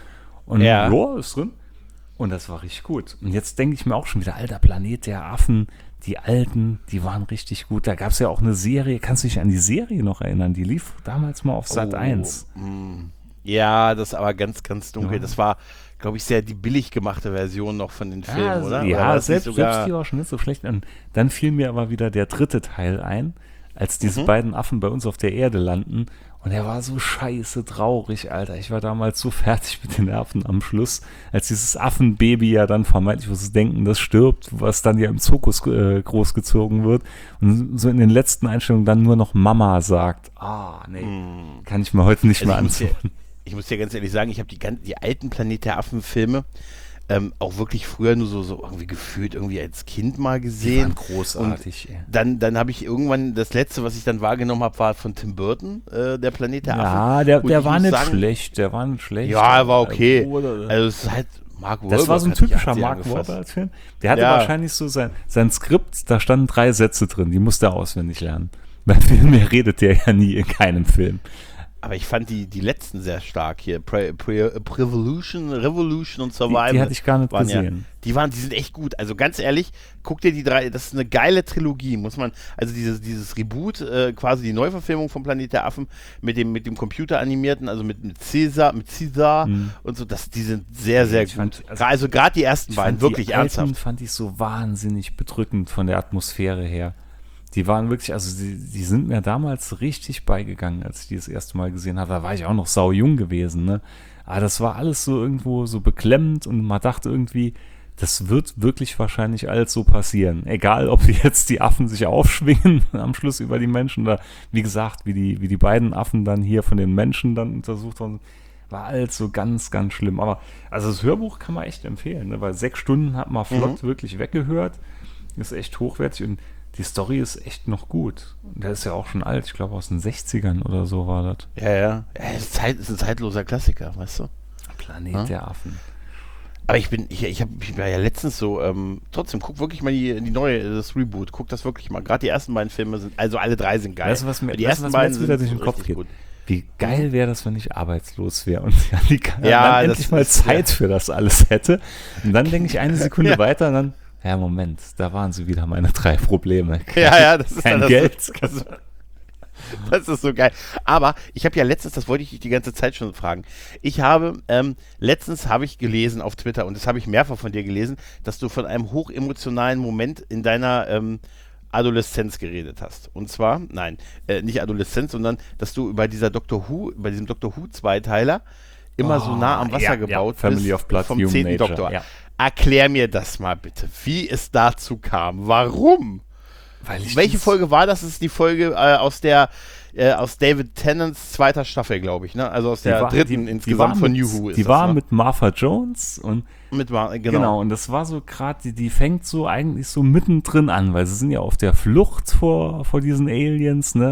Und Ja. ja, ist drin. Und das war richtig gut. Und jetzt denke ich mir auch schon wieder, alter Planet der Affen, die alten, die waren richtig gut. Da gab es ja auch eine Serie, kannst du dich an die Serie noch erinnern? Die lief damals mal auf Sat eins. Oh, mh. Ja, das ist aber ganz, ganz dunkel. Ja. Das war, glaube ich, sehr die billig gemachte Version noch von den Filmen, also, oder? Ja, oder war das selbst, nicht sogar- selbst die war schon nicht so schlecht. Und dann fiel mir aber wieder der dritte Teil ein, als diese Mhm. beiden Affen bei uns auf der Erde landen. Und er war so scheiße traurig, Alter. Ich war damals so fertig mit den Nerven am Schluss, als dieses Affenbaby ja dann vermeintlich, was sie denken, das stirbt, was dann ja im Zirkus äh, großgezogen wird. Und so in den letzten Einstellungen dann nur noch Mama sagt. Ah, nee, Hm. kann ich mir heute nicht Also mehr ich muss dir- ansehen. Ich muss dir ganz ehrlich sagen, ich habe die, gan- die alten Planet der Affen-Filme ähm, auch wirklich früher nur so, so irgendwie gefühlt irgendwie als Kind mal Die gesehen. waren großartig, ey. Dann, dann habe ich irgendwann, das letzte, was ich dann wahrgenommen habe, war von Tim Burton, äh, der Planet der Affen. Ja, der, Und der ich war muss nicht sagen, schlecht, der war nicht schlecht. Ja, er war okay. Oder- Also es ist halt Mark Wahlberg. Das war so ein hat die typischer achtzig Mark angefasst. Wahlberg-Film. Der hatte Ja. wahrscheinlich so sein, sein Skript, da standen drei Sätze drin, die musste er auswendig lernen. Weil viel mehr redet der ja nie in keinem Film. Aber ich fand die, die letzten sehr stark hier. Pre, Pre, Prevolution, Revolution und Survival. Die, die hatte ich gar nicht waren ja, gesehen. die waren, die sind echt gut. Also ganz ehrlich, guck dir die drei, das ist eine geile Trilogie, muss man, also dieses, dieses Reboot, äh, quasi die Neuverfilmung von Planet der Affen mit dem, mit dem computeranimierten, also mit, mit Caesar, mit Caesar Mhm. und so, das, die sind sehr, sehr Ich gut. fand- also- Gra- also gerade die ersten Ich beiden, fand wirklich die alten ernsthaft. fand ich so wahnsinnig bedrückend von der Atmosphäre her. Die waren wirklich, also die, die sind mir damals richtig beigegangen, als ich die das erste Mal gesehen habe. Da war ich auch noch sau jung gewesen, ne? Aber das war alles so irgendwo so beklemmend und man dachte irgendwie, das wird wirklich wahrscheinlich alles so passieren. Egal, ob jetzt die Affen sich aufschwingen am Schluss über die Menschen oder wie gesagt, wie die, wie die beiden Affen dann hier von den Menschen dann untersucht wurden. War alles so ganz, ganz schlimm. Aber also das Hörbuch kann man echt empfehlen, ne? Weil sechs Stunden hat man flott wirklich weggehört. Ist echt hochwertig und die Story ist echt noch gut. Und der ist ja auch schon alt, ich glaube aus den sechzigern oder so war das. Ja, ja. ja es ist, Zeit, ist ein zeitloser Klassiker, weißt du? Planet Ja. der Affen. Aber ich bin, ich, ich, hab, ich war ja letztens so, ähm, trotzdem, guck wirklich mal die, die neue, das Reboot, guck das wirklich mal. Gerade die ersten beiden Filme sind, also alle drei sind geil. Weißt du, was mir, die weißt du, ersten was mir beiden jetzt wieder sind durch den Kopf richtig geht? gut. Wie geil wäre das, wenn ich arbeitslos wäre und ja, die, Ja, dann das endlich mal ist- Zeit für das alles hätte. Und dann denke ich eine Sekunde Ja. weiter und dann, ja, Moment, da waren sie wieder meine drei Probleme. Kein, Ja, ja, das ist kein dann das- Geld. Das, das ist so geil. Aber ich habe ja letztens, das wollte ich dich die ganze Zeit schon fragen. Ich habe, ähm, letztens habe ich gelesen auf Twitter, und das habe ich mehrfach von dir gelesen, dass du von einem hochemotionalen Moment in deiner ähm, Adoleszenz geredet hast. Und zwar, nein, äh, nicht Adoleszenz, sondern dass du über dieser Doctor Who, bei diesem Doctor Who Zweiteiler immer so nah am Wasser ja, gebaut ja, Family bist of Blood, vom Human zehnten Nature, Doktor. ja. Erklär mir das mal bitte, wie es dazu kam. Warum? Weil ich Welche dies- Folge war das? Das ist die Folge äh, aus der äh, aus David Tennants zweiter Staffel, glaube ich, ne? Also aus die der war- dritten die- insgesamt die war von mit, New Who. Ist Die das, war ne? mit Martha Jones und mit Mar- genau. genau. und das war so gerade, die, die fängt so eigentlich so mittendrin an, weil sie sind ja auf der Flucht vor, vor diesen Aliens, ne?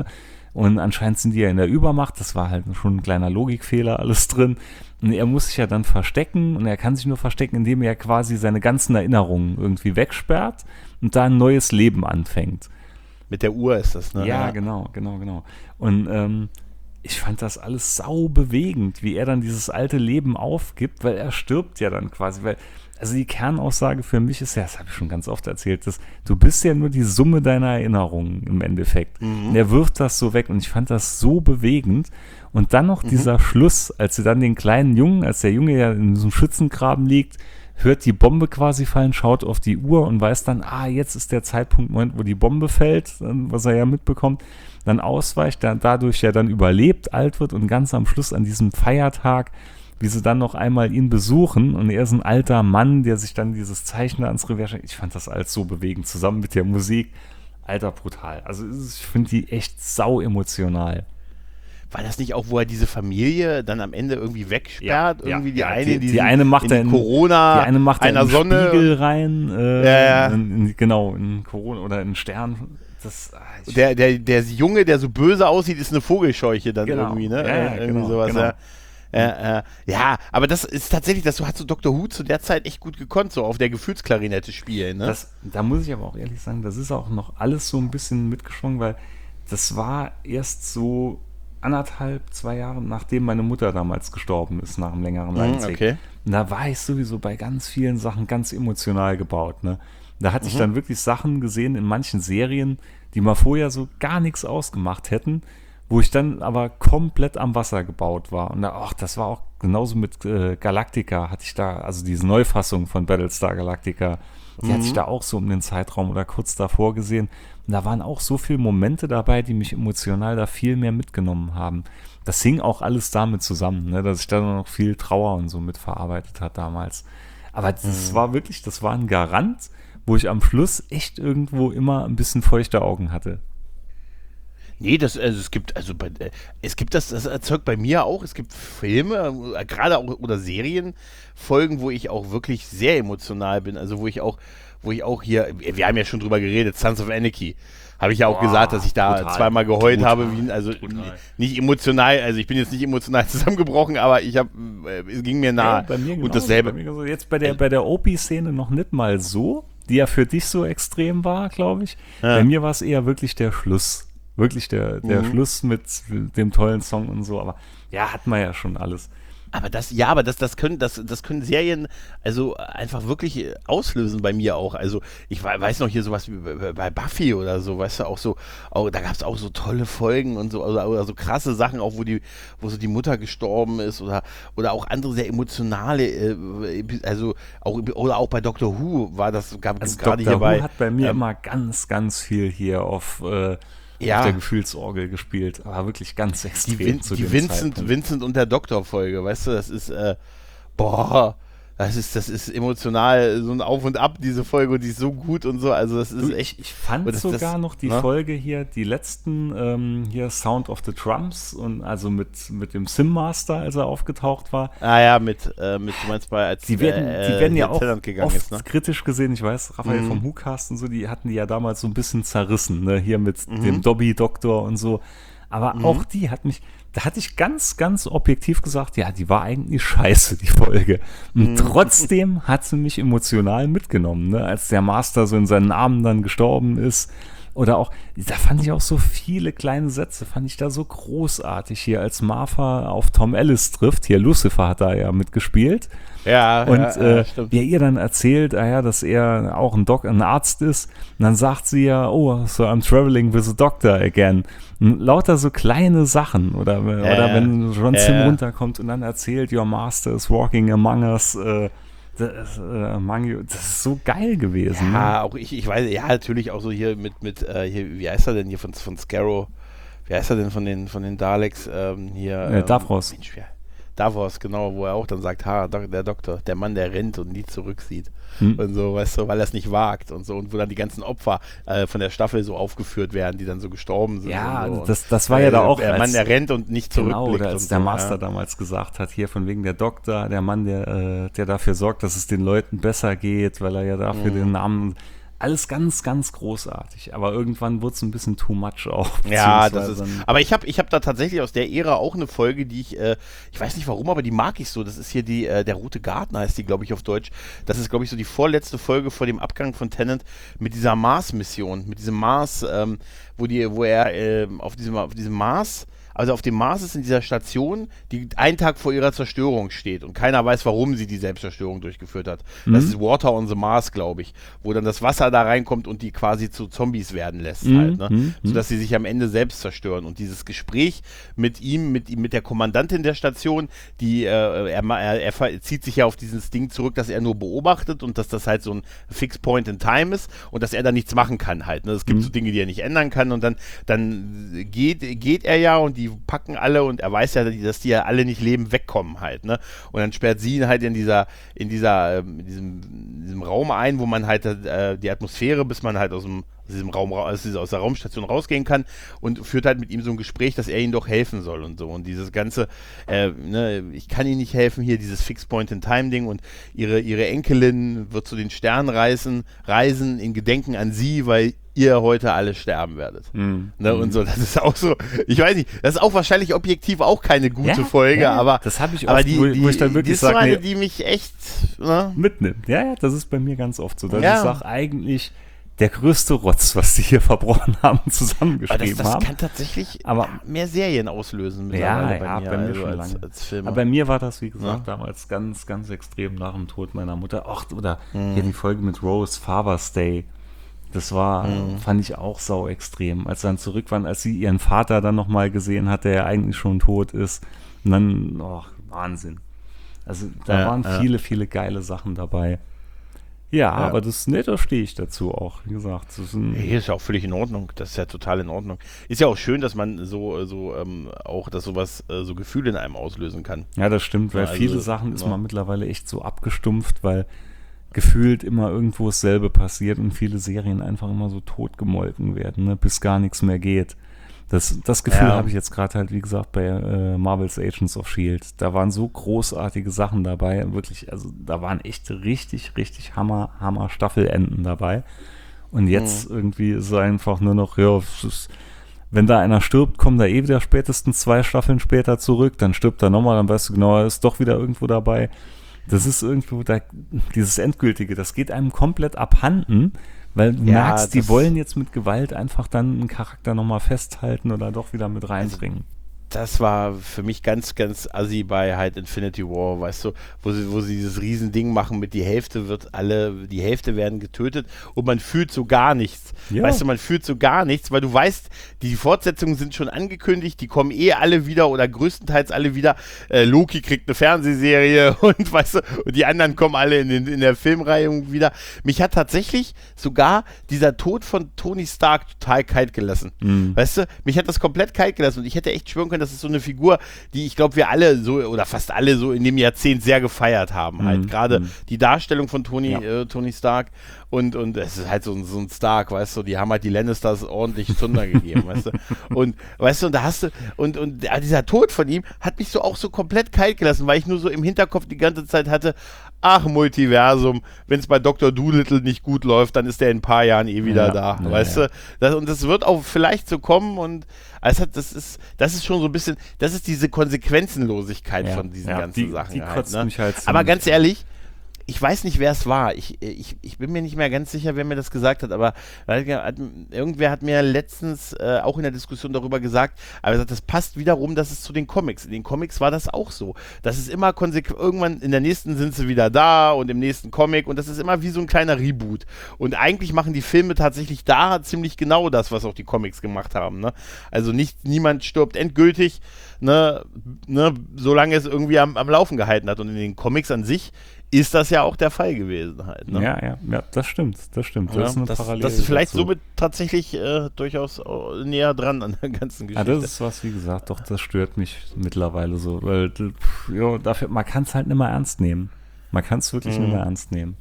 Und anscheinend sind die ja in der Übermacht. Das war halt schon ein kleiner Logikfehler alles drin. Und er muss sich ja dann verstecken. Und er kann sich nur verstecken, indem er quasi seine ganzen Erinnerungen irgendwie wegsperrt und da ein neues Leben anfängt. Mit der Uhr ist das, ne? Ja, ja. genau, genau, genau. Und ähm, ich fand das alles sau bewegend, wie er dann dieses alte Leben aufgibt, weil er stirbt ja dann quasi, weil, also die Kernaussage für mich ist ja, das habe ich schon ganz oft erzählt, dass du bist ja nur die Summe deiner Erinnerungen im Endeffekt. Mhm. Und er wirft das so weg und ich fand das so bewegend. Und dann noch mhm. dieser Schluss, als sie dann den kleinen Jungen, als der Junge ja in so einem Schützengraben liegt, hört die Bombe quasi fallen, schaut auf die Uhr und weiß dann, ah, jetzt ist der Zeitpunkt, Moment, wo die Bombe fällt, was er ja mitbekommt, dann ausweicht, dann dadurch ja dann überlebt, alt wird und ganz am Schluss an diesem Feiertag, wie sie dann noch einmal ihn besuchen und er ist ein alter Mann, der sich dann dieses Zeichen ans Revier schenkt. Ich fand das alles so bewegend, zusammen mit der Musik. Alter, brutal. Also ich finde die echt sau emotional. War das nicht auch, wo er diese Familie dann am Ende irgendwie wegsperrt? Ja, irgendwie ja, die ja, eine, die, die, die eine macht er in Corona, die eine macht einer er in Sonne. Spiegel rein, äh, ja, ja. In, in, genau, in Corona oder in Stern. Das, ah, der, der, der Junge, der so böse aussieht, ist eine Vogelscheuche dann genau. irgendwie, ne? Ja, ja, irgendwie genau, sowas, genau. ja. Äh, äh, ja, aber das ist tatsächlich, das so hat so Doktor Who zu der Zeit echt gut gekonnt, so auf der Gefühlsklarinette spielen, ne? Das, da muss ich aber auch ehrlich sagen, das ist auch noch alles so ein bisschen mitgeschwungen, weil das war erst so anderthalb, zwei Jahre, nachdem meine Mutter damals gestorben ist, nach einem längeren Leidensweg. Okay. Und da war ich sowieso bei ganz vielen Sachen ganz emotional gebaut, ne? Da hatte mhm. ich dann wirklich Sachen gesehen in manchen Serien, die mal vorher so gar nichts ausgemacht hätten, wo ich dann aber komplett am Wasser gebaut war. Und da, ach, das war auch genauso mit äh, Galactica, hatte ich da, also diese Neufassung von Battlestar Galactica, die mhm. hatte ich da auch so um den Zeitraum oder kurz davor gesehen. Und da waren auch so viele Momente dabei, die mich emotional da viel mehr mitgenommen haben. Das hing auch alles damit zusammen, ne, dass ich da noch viel Trauer und so mitverarbeitet habe damals. Aber das mhm. war wirklich, das war ein Garant, wo ich am Schluss echt irgendwo immer ein bisschen feuchte Augen hatte. Nee, das, also es gibt, also bei, es gibt das, das erzeugt bei mir auch, es gibt Filme, äh, gerade auch oder Serienfolgen, wo ich auch wirklich sehr emotional bin, also wo ich auch, wo ich auch hier, wir haben ja schon drüber geredet, Sons of Anarchy, habe ich ja auch Boah, gesagt, dass ich da brutal, zweimal geheult brutal, habe, wie, also brutal. Nicht emotional, also ich bin jetzt nicht emotional zusammengebrochen, aber ich habe, es ging mir nah. Ja, bei mir und genauso, dasselbe. Bei mir genauso. Jetzt bei der, bei der Opie-Szene noch nicht mal so, die ja für dich so extrem war, glaube ich. Ja. Bei mir war es eher wirklich der Schluss. Wirklich der, der mhm. Schluss mit dem tollen Song und so, aber ja, hat man ja schon alles. Aber das, ja, aber das, das können, das, das können Serien also einfach wirklich auslösen bei mir auch. Also ich weiß noch hier sowas wie bei Buffy oder so, weißt du, auch so, auch, da gab es auch so tolle Folgen und so, oder, oder so krasse Sachen, auch wo die, wo so die Mutter gestorben ist oder, oder auch andere sehr emotionale, äh, also auch, oder auch bei Doctor Who war das, gab es also gerade hier Who bei. hat bei mir ähm, immer ganz, ganz viel hier auf äh, Ja. auf der Gefühlsorgel gespielt, aber wirklich ganz extrem. Die, Vin- zu die dem Vincent, Zeitpunkt. Vincent und der Doktor-Folge, weißt du, das ist, äh, boah, das ist, das ist emotional so ein Auf und Ab, diese Folge, und die ist so gut und so, also das ist du, echt. Ich fand das, sogar das, noch die ne? Folge hier, die letzten, ähm, hier Sound of the Drums und also mit, mit dem Sim Master, als er aufgetaucht war. Ah ja, mit, äh, mit du meinst bei, als die werden, äh, die werden ja auch gegangen oft ist, ne? kritisch gesehen, ich weiß, Raphael mhm. vom WhoCast und so, die hatten die ja damals so ein bisschen zerrissen, ne, hier mit mhm. dem Dobby-Doktor und so, aber mhm. auch die hat mich, da hatte ich ganz, ganz objektiv gesagt, ja, die war eigentlich scheiße, die Folge. Und mhm. trotzdem hat sie mich emotional mitgenommen, ne? Als der Master so in seinen Armen dann gestorben ist. Oder auch, da fand ich auch so viele kleine Sätze, fand ich da so großartig hier, als Martha auf Tom Ellis trifft. Hier, Lucifer hat da ja mitgespielt. Ja, und ja, äh, ja, stimmt. der ihr dann erzählt, ah ja, dass er auch ein, Doc, ein Arzt ist. Und dann sagt sie ja, oh, so I'm traveling with a doctor again. Und lauter so kleine Sachen. Oder, äh, oder wenn John Sim äh. runterkommt und dann erzählt, your master is walking among us. Äh, das, äh, Mangio, das ist so geil gewesen. Ja, ne? auch ich, ich weiß, ja, natürlich auch so hier mit, mit äh, hier, wie heißt er denn hier von, von Scarrow? Wie heißt er denn von den, von den Daleks? Ähm, hier, äh, ähm, Davros. Mensch, wer? Davos, genau, wo er auch dann sagt, ha, der Doktor, der Mann, der rennt und nie zurücksieht. Hm. Und so, weißt du, weil er es nicht wagt und so. Und wo dann die ganzen Opfer äh, von der Staffel so aufgeführt werden, die dann so gestorben sind. Ja, und so. das, das war ja da auch. Der Mann, der rennt und nicht zurückblickt. Genau, oder als und der so, Master ja. damals gesagt hat, hier von wegen der Doktor, der Mann, der, äh, der dafür sorgt, dass es den Leuten besser geht, weil er ja dafür mhm. den Namen. alles ganz, ganz großartig. Aber irgendwann wurde es ein bisschen too much auch. Ja, das ist. Aber ich habe ich hab da tatsächlich aus der Ära auch eine Folge, die ich, äh, ich weiß nicht warum, aber die mag ich so. Das ist hier die, äh, der Rote Garten heißt die, glaube ich, auf Deutsch. Das ist, glaube ich, so die vorletzte Folge vor dem Abgang von Tennant mit dieser Mars-Mission, mit diesem Mars, ähm, wo die, wo er äh, auf diesem, auf diesem Mars. Also auf dem Mars ist in dieser Station, die einen Tag vor ihrer Zerstörung steht und keiner weiß, warum sie die Selbstzerstörung durchgeführt hat. Mhm. Das ist Water on the Mars, glaube ich, wo dann das Wasser da reinkommt und die quasi zu Zombies werden lässt, mhm. halt, ne? Mhm. Sodass sie sich am Ende selbst zerstören. Und dieses Gespräch mit ihm, mit, mit der Kommandantin der Station, die, äh, er, er, er zieht sich ja auf dieses Ding zurück, dass er nur beobachtet und dass das halt so ein Fixed Point in Time ist und dass er da nichts machen kann halt. Ne? Es gibt mhm. so Dinge, die er nicht ändern kann und dann, dann geht, geht er ja und die packen alle und er weiß ja, dass die ja alle nicht leben, wegkommen halt, ne? Und dann sperrt sie ihn halt in dieser, in dieser, in diesem, in diesem Raum ein, wo man halt äh, die Atmosphäre, bis man halt aus dem aus diesem Raum, aus, aus der Raumstation rausgehen kann und führt halt mit ihm so ein Gespräch, dass er ihm doch helfen soll und so. Und dieses ganze, äh, ne, ich kann ihm nicht helfen, hier dieses Fixed Point in Time Ding und ihre, ihre Enkelin wird zu den Sternen reisen, reisen in Gedenken an sie, weil ihr heute alle sterben werdet. Mm. Ne, mm. Und so, das ist auch so, ich weiß nicht, das ist auch wahrscheinlich objektiv auch keine gute ja, Folge, ja, aber das habe ich aber oft, die, wo, die, wo ich dann wirklich die ist sage, so eine, nee, die mich echt ne? mitnimmt. Ja, ja, das ist bei mir ganz oft so, dass ja. ich sage, eigentlich der größte Rotz, was die hier verbrochen haben, zusammengeschrieben aber das, das haben. Das kann tatsächlich aber, mehr Serien auslösen ja, ja, bei mir, bei mir also schon als, lange. als Filme. Aber bei mir war das, wie gesagt, ja. damals ganz, ganz extrem nach dem Tod meiner Mutter. Ach, oder mhm. hier die Folge mit Rose, Father's Day. Das war, mhm. fand ich auch sau extrem. Als sie dann zurück waren, als sie ihren Vater dann nochmal gesehen hat, der ja eigentlich schon tot ist. Und dann, oh, Wahnsinn. Also da ja, waren ja. viele, viele geile Sachen dabei. Ja, ja, aber das, ne, da stehe ich dazu auch, wie gesagt. Das ist, ein Hier ist ja auch völlig in Ordnung, das ist ja total in Ordnung. Ist ja auch schön, dass man so, so ähm, auch, dass sowas, äh, so Gefühle in einem auslösen kann. Ja, das stimmt, weil ja, also, viele Sachen ist ja. man mittlerweile echt so abgestumpft, weil gefühlt immer irgendwo dasselbe passiert und viele Serien einfach immer so totgemolken werden, ne, bis gar nichts mehr geht. Das, das Gefühl ja. habe ich jetzt gerade halt, wie gesagt, bei äh, Marvel's Agents of S H I E L D. Da waren so großartige Sachen dabei, wirklich, also da waren echt richtig, richtig Hammer, Hammer Staffelenden dabei. Und jetzt mhm. irgendwie ist es einfach nur noch, ja, es ist, wenn da einer stirbt, kommen da eh wieder spätestens zwei Staffeln später zurück, dann stirbt er nochmal, dann weißt du genau, er ist doch wieder irgendwo dabei. Das ist irgendwo, da, dieses Endgültige, das geht einem komplett abhanden, weil du ja, merkst, die wollen jetzt mit Gewalt einfach dann einen Charakter nochmal festhalten oder doch wieder mit reinbringen. Das war für mich ganz, ganz assi bei halt Infinity War, weißt du, wo sie, wo sie dieses Riesending machen mit die Hälfte wird alle, die Hälfte werden getötet und man fühlt so gar nichts. Ja. Weißt du, man fühlt so gar nichts, weil du weißt, die Fortsetzungen sind schon angekündigt, die kommen eh alle wieder oder größtenteils alle wieder. Äh, Loki kriegt eine Fernsehserie und weißt du, und die anderen kommen alle in, den, in der Filmreihe wieder. Mich hat tatsächlich sogar dieser Tod von Tony Stark total kalt gelassen. Mhm. Weißt du, mich hat das komplett kalt gelassen und ich hätte echt schwören können, das ist so eine Figur, die ich glaube, wir alle so oder fast alle so in dem Jahrzehnt sehr gefeiert haben. Halt. Mhm. Gerade mhm. die Darstellung von Tony, ja. äh, Tony Stark und, und es ist halt so, ein- so ein Stark, weißt du, die haben halt die Lannisters ordentlich Zunder gegeben, weißt du. Und weißt du, und da hast du, und, und ja, dieser Tod von ihm hat mich so auch so komplett kalt gelassen, weil ich nur so im Hinterkopf die ganze Zeit hatte, ach, Multiversum, wenn es bei Doktor Dolittle nicht gut läuft, dann ist der in ein paar Jahren eh wieder ja, da, ja, weißt ja. du. Das, und das wird auch vielleicht so kommen und also das ist, das ist schon so ein bisschen, das ist diese Konsequenzenlosigkeit Ja, von diesen ja, ganzen die, Sachen. die halt, kotzt ne? mich halt Aber ziemlich ganz an. ehrlich, ich weiß nicht, wer es war. Ich, ich, ich bin mir nicht mehr ganz sicher, wer mir das gesagt hat, aber hat, irgendwer hat mir letztens äh, auch in der Diskussion darüber gesagt, aber er sagt, das passt wiederum, dass es zu den Comics. In den Comics war das auch so. Das ist immer konsequent, irgendwann in der nächsten sind sie wieder da und im nächsten Comic und das ist immer wie so ein kleiner Reboot. Und eigentlich machen die Filme tatsächlich da ziemlich genau das, was auch die Comics gemacht haben. Ne? Also nicht, niemand stirbt endgültig, ne, ne, solange es irgendwie am, am Laufen gehalten hat. Und in den Comics an sich ist das ja auch der Fall gewesen halt. Ne? Ja, ja, ja, das stimmt, das stimmt. Das Ja, ist eine das, Parallele das ist vielleicht dazu. somit tatsächlich äh, durchaus äh, näher dran an der ganzen Ah, Geschichte. das ist was, wie gesagt, doch, das stört mich mittlerweile so, weil, pff, jo, dafür, man kann es halt nicht mehr ernst nehmen. Man kann es wirklich Mhm. nicht mehr ernst nehmen.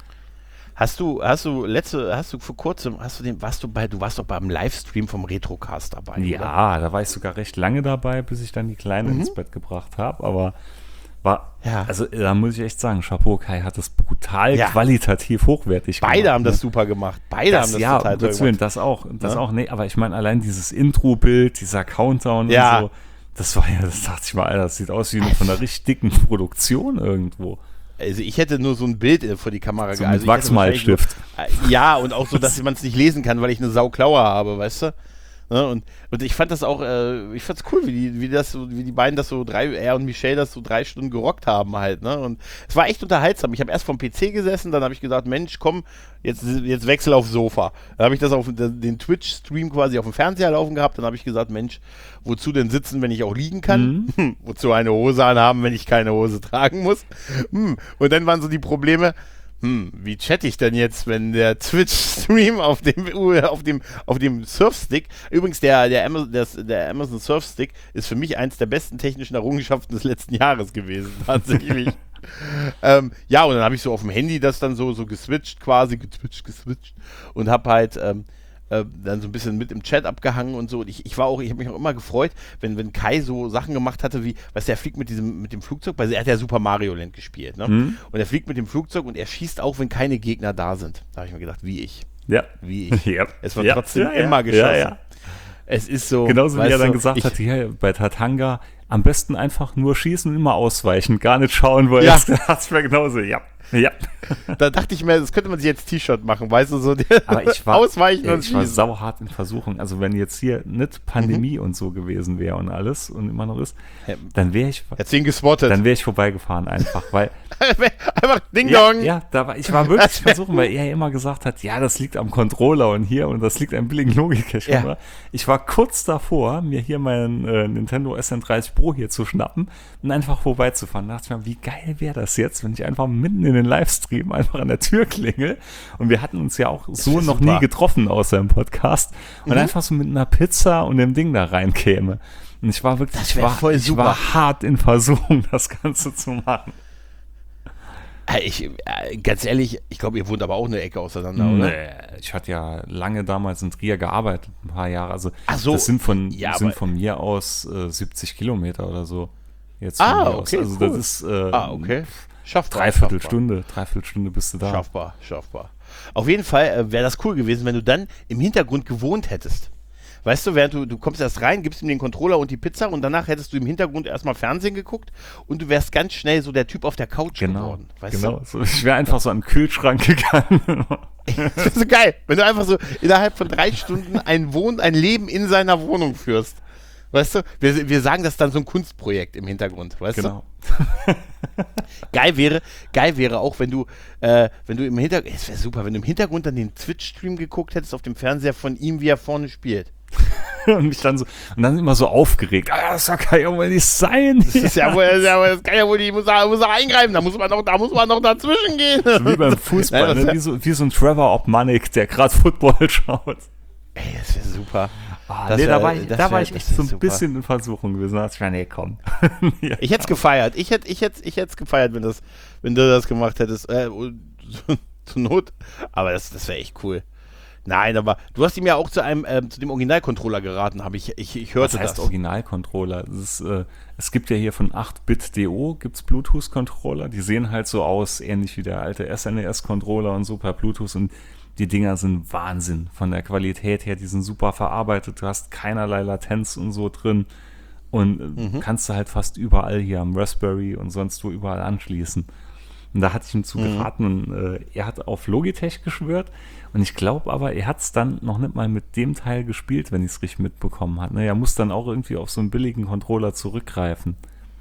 Hast du, hast du letzte, hast du vor kurzem, hast du den, warst du bei, du warst doch beim Livestream vom Retrocast dabei, oder? Ja, da war ich sogar recht lange dabei, bis ich dann die Kleine Mhm. ins Bett gebracht habe, aber War, Ja. also da muss ich echt sagen, Chapeau, Kai hat das brutal Ja. qualitativ hochwertig Beide gemacht. haben das ne? super gemacht. Beide das, haben das ja, total um toll Gottes Willen, gemacht. das auch, das Ja. auch, nee, aber ich meine, allein dieses Intro-Bild, dieser Countdown Ja. und so, das war ja, das dachte ich mal, Alter, das sieht aus wie von einer richtig dicken Produktion irgendwo. Also ich hätte nur so ein Bild äh, vor die Kamera So ge- mit also ich hätte Wachsmalstift. wahrscheinlich nur- äh, Ja, und auch so, dass man es nicht lesen kann, weil ich eine Sauklaue habe, weißt du? Ne? Und, und ich fand das auch, äh, ich fand's cool, wie die, wie das so, wie die beiden das so drei, er und Michelle das so drei Stunden gerockt haben halt, ne? Und es war echt unterhaltsam. Ich habe erst vom P C gesessen, dann habe ich gesagt, Mensch, komm, jetzt, jetzt wechsel aufs Sofa. Dann habe ich das auf den Twitch-Stream quasi auf dem Fernseher laufen gehabt, dann habe ich gesagt, Mensch, wozu denn sitzen, wenn ich auch liegen kann? Hm, wozu eine Hose anhaben, wenn ich keine Hose tragen muss? Hm. Und dann waren so die Probleme, hm, wie chatte ich denn jetzt, wenn der Twitch-Stream auf dem, auf dem, auf dem Surfstick, übrigens der, der, Amazon, der, der Amazon Surfstick ist für mich eins der besten technischen Errungenschaften des letzten Jahres gewesen, tatsächlich. ähm, ja, und dann habe ich so auf dem Handy das dann so, so geswitcht quasi, geswitcht, geswitcht und habe halt ähm, äh, dann so ein bisschen mit im Chat abgehangen und so. Und ich, ich war auch, ich habe mich auch immer gefreut, wenn, wenn Kai so Sachen gemacht hatte, wie, weißt du, er fliegt mit diesem, mit dem Flugzeug, weil er hat ja Super Mario Land gespielt, ne? Mhm. Und er fliegt mit dem Flugzeug und er schießt auch, wenn keine Gegner da sind. Da habe ich mir gedacht, wie ich. Ja. Wie ich. Ja. Es wird ja. trotzdem ja, ja. immer geschossen. Ja, ja. Es ist so. Genauso wie weißt er dann du, gesagt ich, hat, hier bei Tatanga, am besten einfach nur schießen und immer ausweichen, gar nicht schauen, wo er Ja. ist. Da hat es mir genauso, ja. Ja. Da dachte ich mir, das könnte man sich jetzt T-Shirt machen, weißt du, so Aber ich war, ausweichen und ich war schießen. sauhart in Versuchung. Also wenn jetzt hier nicht Pandemie und so gewesen wäre und alles und immer noch ist, Ja. dann wäre ich, Jetzt ihn gespottet. dann wäre ich vorbeigefahren einfach, weil Einfach Ding ja, Dong. ja, da war, ich war wirklich versuchen, weil er immer gesagt hat, ja, das liegt am Controller und hier und das liegt am billigen Logik. Ja. Ich war kurz davor, mir hier meinen äh, Nintendo S N dreißig Pro hier zu schnappen und einfach vorbeizufahren. Da dachte ich mir, wie geil wäre das jetzt, wenn ich einfach mitten in den Livestream einfach an der Tür klingel. Und wir hatten uns ja auch so wär noch super. nie getroffen außer im Podcast und Mhm. einfach so mit einer Pizza und dem Ding da reinkäme. Und ich war wirklich, Das ich wär war, voll ich super. war hart in Versuchung, das Ganze zu machen. Äh, Ich, äh, ganz ehrlich, ich glaube, ihr wohnt aber auch eine Ecke auseinander, oder? Nee, ich hatte ja lange damals in Trier gearbeitet, ein paar Jahre. Also Ach so, das sind von, ja, sind aber- von mir aus äh, siebzig Kilometer oder so. Jetzt von Ah, mir aus. okay, Also cool. das ist äh, Ah, okay. Schaffbar. dreiviertel schaffbar. Stunde, dreiviertel Stunde bist du da. Schaffbar, schaffbar. Auf jeden Fall äh, wäre das cool gewesen, wenn du dann im Hintergrund gewohnt hättest. Weißt du, während du, du kommst erst rein, gibst ihm den Controller und die Pizza und danach hättest du im Hintergrund erstmal Fernsehen geguckt und du wärst ganz schnell so der Typ auf der Couch Genau, geworden. Weißt genau. So, ich wäre einfach so an den Kühlschrank gegangen. du? Das wäre so geil, wenn du einfach so innerhalb von drei Stunden ein Wohn, ein Leben in seiner Wohnung führst. Weißt du, wir, wir sagen das dann so ein Kunstprojekt im Hintergrund, weißt Genau. du? Geil wäre, geil wäre auch, wenn du, äh, wenn du im Hintergrund, es wäre super, wenn du im Hintergrund dann den Twitch-Stream geguckt hättest auf dem Fernseher von ihm, wie er vorne spielt. Und mich dann so, und dann immer so aufgeregt. Ah, das kann ja wohl nicht sein. Das ist ja wohl, das, ist ja wohl, das kann ja wohl nicht, muss er, muss er eingreifen, da muss man noch, da muss man noch dazwischen gehen. So wie beim Fußball, Nein, das ne? wie, so, wie so ein Trevor Obmanik, der gerade Football schaut. Ey, das wäre super. Ah, Das nee, da wär- war ich, das da war wär- ich das echt wär so ein super. bisschen in Versuchung gewesen. Da dachte ich mir, nee, komm. Ja. Ich hätte es gefeiert. Ich hätte ich hätte, ich hätte es gefeiert, wenn, das, wenn du das gemacht hättest. Äh, zur Not. Aber das, das wäre echt cool. Nein, aber du hast ihm ja auch zu einem ähm, zu dem Original-Controller geraten, habe ich, ich, ich hörte Was heißt das. Original-Controller? Es, ist, äh, es gibt ja hier von acht Bit D O gibt's Bluetooth-Controller. Die sehen halt so aus, ähnlich wie der alte S N E S-Controller und so per Bluetooth. Und die Dinger sind Wahnsinn von der Qualität her. Die sind super verarbeitet. Du hast keinerlei Latenz und so drin. Und äh, Mhm. kannst du halt fast überall hier am Raspberry und sonst wo überall anschließen. Und da hatte ich ihm zu Mhm. geraten und äh, er hat auf Logitech geschwört. Und ich glaube aber, er hat es dann noch nicht mal mit dem Teil gespielt, wenn ich es richtig mitbekommen habe. Ne? Er muss dann auch irgendwie auf so einen billigen Controller zurückgreifen.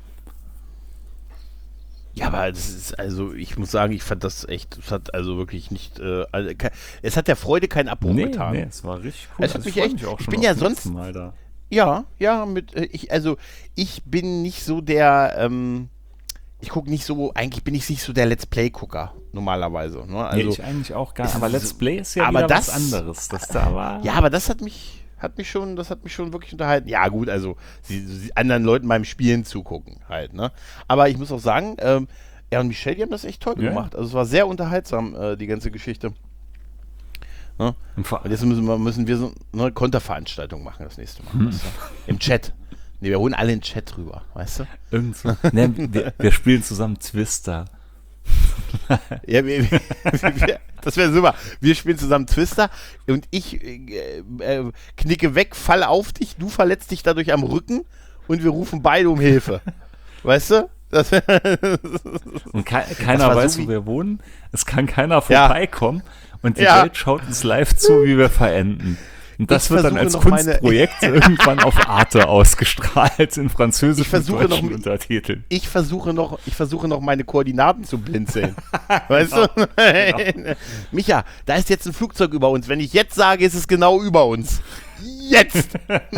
Ja, aber das ist, also ich muss sagen, ich fand das echt, es hat also wirklich nicht, äh, also, ke- es hat der Freude keinen Abbruch Nee, getan. nee, es war richtig cool. Es hat Also mich ich freu echt- mich auch ich schon bin aufs ja nächste sonst- Mal da. Ja, ja, mit, äh, ich, also ich bin nicht so der, ähm, ich gucke nicht so, eigentlich bin ich nicht so der Let's Play-Gucker, normalerweise. Ne? Also, nee, ich eigentlich auch gar es nicht. Aber ist- Let's Play ist ja aber wieder das- was anderes. Das da war. ja, aber das hat mich, hat mich schon, das hat mich schon wirklich unterhalten. Ja, gut, also sie, sie, anderen Leuten beim Spielen zugucken halt, ne? Aber ich muss auch sagen, ähm, er und Michelle, die haben das echt toll Ja. gemacht. Also es war sehr unterhaltsam, äh, die ganze Geschichte. Ne? Und vor, Und jetzt müssen wir, müssen wir so eine Konterveranstaltung machen das nächste Mal. Hm. Weißt du? Im Chat. Nee, wir holen alle in den Chat rüber, weißt du? Irgend so. Nee, wir, wir spielen zusammen Twister. Ja, wir, wir, das wäre super. Wir spielen zusammen Twister und ich äh, äh, knicke weg, falle auf dich, du verletzt dich dadurch am Rücken und wir rufen beide um Hilfe. Weißt du? Das und ke- keiner das weiß, so wo wir wohnen. Es kann keiner Ja. vorbeikommen und die Ja. Welt schaut uns live zu, wie wir verenden. Und das Ich wird dann versuche als noch meine- Kunstprojekt irgendwann auf Arte ausgestrahlt in Ich französischen versuche und deutschen noch- Untertiteln. ich versuche noch, ich versuche noch meine Koordinaten zu blinzeln. Weißt Genau. du? Micha, da ist jetzt ein Flugzeug über uns. Wenn ich jetzt sage, ist es genau über uns. Jetzt!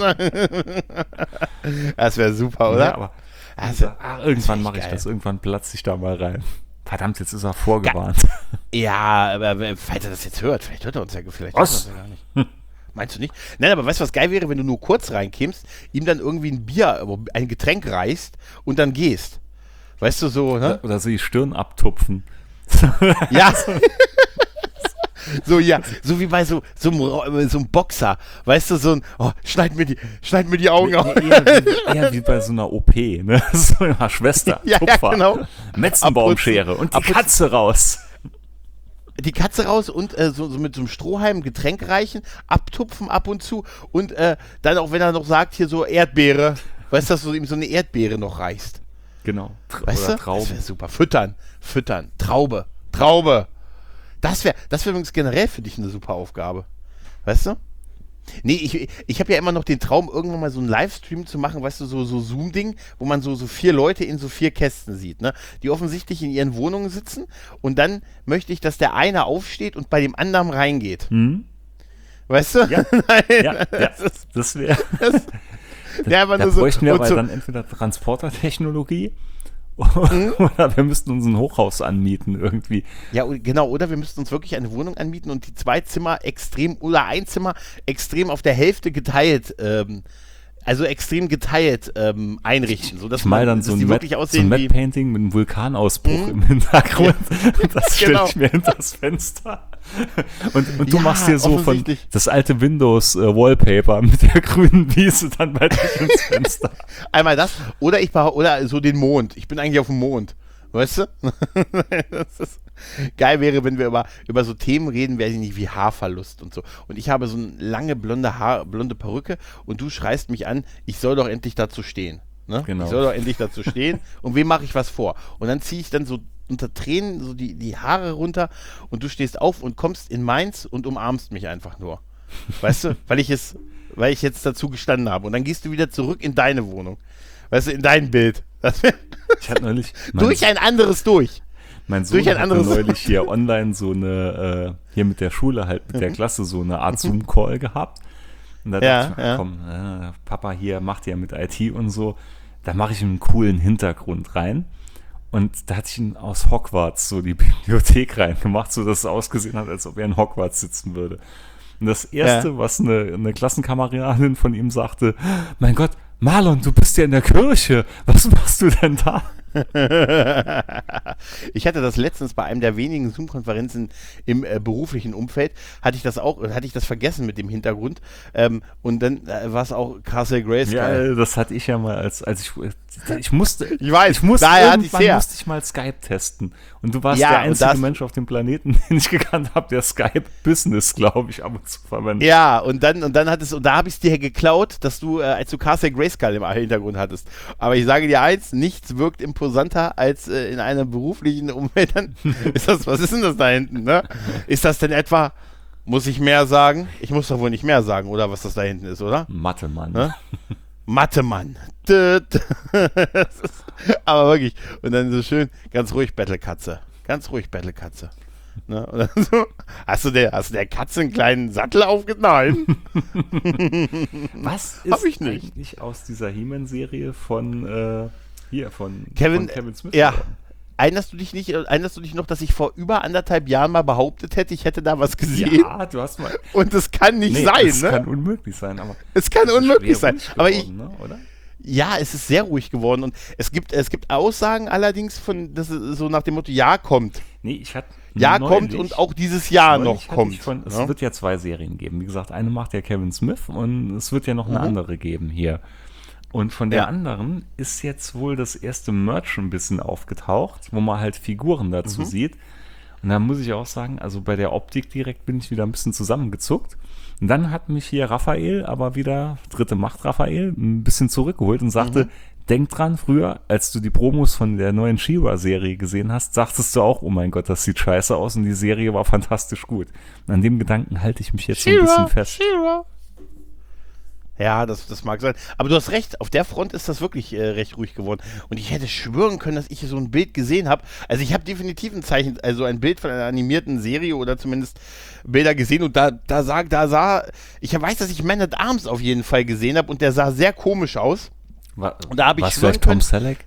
Das wäre super, oder? Ja, aber Also, ach, irgendwann echt mache ich geil. das, irgendwann platze ich da mal rein. Verdammt, jetzt ist er vorgewarnt. Ja, aber falls er das jetzt hört, vielleicht hört er uns ja, vielleicht Was? hört er uns ja gar nicht. Meinst du nicht? Nein, aber weißt du, was geil wäre, wenn du nur kurz reinkämst, ihm dann irgendwie ein Bier, ein Getränk reichst und dann gehst. Weißt du, so, ne? Oder, oder so die Stirn abtupfen. Ja. So, ja, so wie bei so, so, einem, so einem Boxer. Weißt du, so ein, oh, schneid mir die, schneid mir die Augen auf. Nee, eher, wie, eher wie bei so einer O P, ne? So eine Schwester, Ja, ja, Tupfer, genau. Metzenbaumschere und die Abputzen. Katze raus. Die Katze raus und äh, so, so mit so einem Strohhalm Getränk reichen, abtupfen ab und zu und äh, dann auch, wenn er noch sagt, hier so Erdbeere, weißt du, dass du ihm so eine Erdbeere noch reichst. Genau. Tra- Weißt oder du? Trauben. Das wäre super. Füttern, füttern, Traube, Traube. Das wäre das wär übrigens generell für dich eine super Aufgabe. Weißt du? Nee, ich, ich habe ja immer noch den Traum, irgendwann mal so einen Livestream zu machen, weißt du, so, so Zoom-Ding, wo man so, so vier Leute in so vier Kästen sieht, ne? Die offensichtlich in ihren Wohnungen sitzen und dann möchte ich, dass der eine aufsteht und bei dem anderen reingeht. Hm? Weißt du? Ja, Nein, ja, ja, das ist, das wäre. der einfach Da nur so, bräuchten wir und aber so, dann entweder Transportertechnologie Mhm. oder wir müssten uns ein Hochhaus anmieten irgendwie. ja, und genau, oder wir müssten uns wirklich eine Wohnung anmieten und die zwei Zimmer extrem, oder ein Zimmer extrem auf der Hälfte geteilt, ähm, also extrem geteilt ähm, einrichten, sodass Ich mal dann dass so ein, die Matte, wirklich so ein aussehen wie, Matte-Painting mit einem Vulkanausbruch Mhm. im Hintergrund. Das stelle Genau. ich mir hinter das Fenster. Und, und du Ja, machst dir so von offensichtlich. das alte Windows-Wallpaper mit der grünen Wiese dann bei dir ins Fenster. einmal das, oder ich beha- oder so den Mond, ich bin eigentlich auf dem Mond, weißt du? Das ist, geil wäre, wenn wir über, über so Themen reden, weiß ich nicht, wie Haarverlust und so. Und ich habe so eine lange blonde Haar, blonde Perücke und du schreist mich an, ich soll doch endlich dazu stehen. Ne? Genau. Ich soll doch endlich dazu stehen und wem mache ich was vor? Und dann ziehe ich dann so unter Tränen so die, die Haare runter und du stehst auf und kommst in meins und umarmst mich einfach nur. Weißt du? Weil ich es, weil ich jetzt dazu gestanden habe. Und dann gehst du wieder zurück in deine Wohnung. Weißt du, in dein Bild. Das wär, Ich hatte neulich mein, durch ein anderes durch. mein Sohn durch ein hatte anderes- neulich hier online so eine, äh, hier mit der Schule halt, mit der Klasse so eine Art Zoom-Call gehabt. Und da Ja, dachte ich mir, ja. komm, äh, Papa hier macht ja mit I T und so, da mache ich einen coolen Hintergrund rein. Und da hatte ich ihn aus Hogwarts so die Bibliothek reingemacht, so dass es ausgesehen hat, als ob er in Hogwarts sitzen würde. Und das Erste, Ja. was eine, eine Klassenkameradin von ihm sagte, mein Gott, Marlon, du bist ja in der Kirche, was machst du denn da? Ich hatte das letztens bei einem der wenigen Zoom-Konferenzen im äh, beruflichen Umfeld, hatte ich das auch, hatte ich das vergessen mit dem Hintergrund. Ähm, und dann äh, war es auch Castle Grayskull. Ja, das hatte ich ja mal als, als ich, ich musste, Ich weiß, ich musste, daher hatte ich's irgendwann her. musste ich mal Skype testen. Und du warst Ja, der und einzige das- Mensch auf dem Planeten, den ich gekannt habe, der Skype Business, glaube ich, ab und zu verwendet. Ja, und dann, und dann hat es, und da habe ich es dir geklaut, dass du, äh, als du Castle Grayskull im Hintergrund hattest. Aber ich sage dir eins, nichts wirkt imposanter als äh, in einer beruflichen Umwelt. Dann ist das, was ist denn das da hinten, ne? Ist das denn etwa, muss ich mehr sagen? Ich muss doch wohl nicht mehr sagen, oder was das da hinten ist, oder? Mathe, Mann. Ne? Mathe-Mann. Dö, dö. Das ist- Aber wirklich. Und dann so schön, ganz ruhig Battle-Katze. Ganz ruhig Battle-Katze. Ne? Und dann so, hast du der, hast du der Katze einen kleinen Sattel aufgenommen? Was Hab ist ich nicht. eigentlich aus dieser He-Man-Serie von, äh, hier, von Kevin, von Kevin Smith ja. geworden? Erinnerst du dich nicht, erinnerst du dich noch, dass ich vor über anderthalb Jahren mal behauptet hätte, ich hätte da was gesehen? Ja, du hast mal. Und es kann nicht Nee, sein, das ne? kann unmöglich sein, aber. es kann es ist unmöglich schwer sein. ruhig Aber ich, geworden, ne, oder? ja, es ist sehr ruhig geworden und es gibt, es gibt Aussagen allerdings von, das ist so nach dem Motto, ja, kommt. Nee, ich hatte. Ja, neulich- kommt und auch dieses Jahr neulich noch hatte kommt. ich Von, es ja? wird ja zwei Serien geben. Wie gesagt, eine macht ja Kevin Smith und es wird ja noch eine Mhm. andere geben hier. Und von der Ja. anderen ist jetzt wohl das erste Merch ein bisschen aufgetaucht, wo man halt Figuren dazu Mhm. sieht. Und da muss ich auch sagen, also bei der Optik direkt bin ich wieder ein bisschen zusammengezuckt. Und dann hat mich hier Raphael, aber wieder dritte Macht Raphael, ein bisschen zurückgeholt und sagte, Mhm. denk dran, früher, als du die Promos von der neuen She-Ra-Serie gesehen hast, sagtest du auch, oh mein Gott, das sieht scheiße aus und die Serie war fantastisch gut. Und an dem Gedanken halte ich mich jetzt so ein bisschen fest. She-Ra. Ja, das, das mag sein. Aber du hast recht, auf der Front ist das wirklich äh, recht ruhig geworden. Und ich hätte schwören können, dass ich so ein Bild gesehen habe. Also ich habe definitiv ein Zeichen, also ein Bild von einer animierten Serie oder zumindest Bilder gesehen. Und da, da, sah, da sah, ich weiß, dass ich Man at Arms auf jeden Fall gesehen habe und der sah sehr komisch aus. Wa- Und da hab ich Was schwören vielleicht Tom können- Selleck?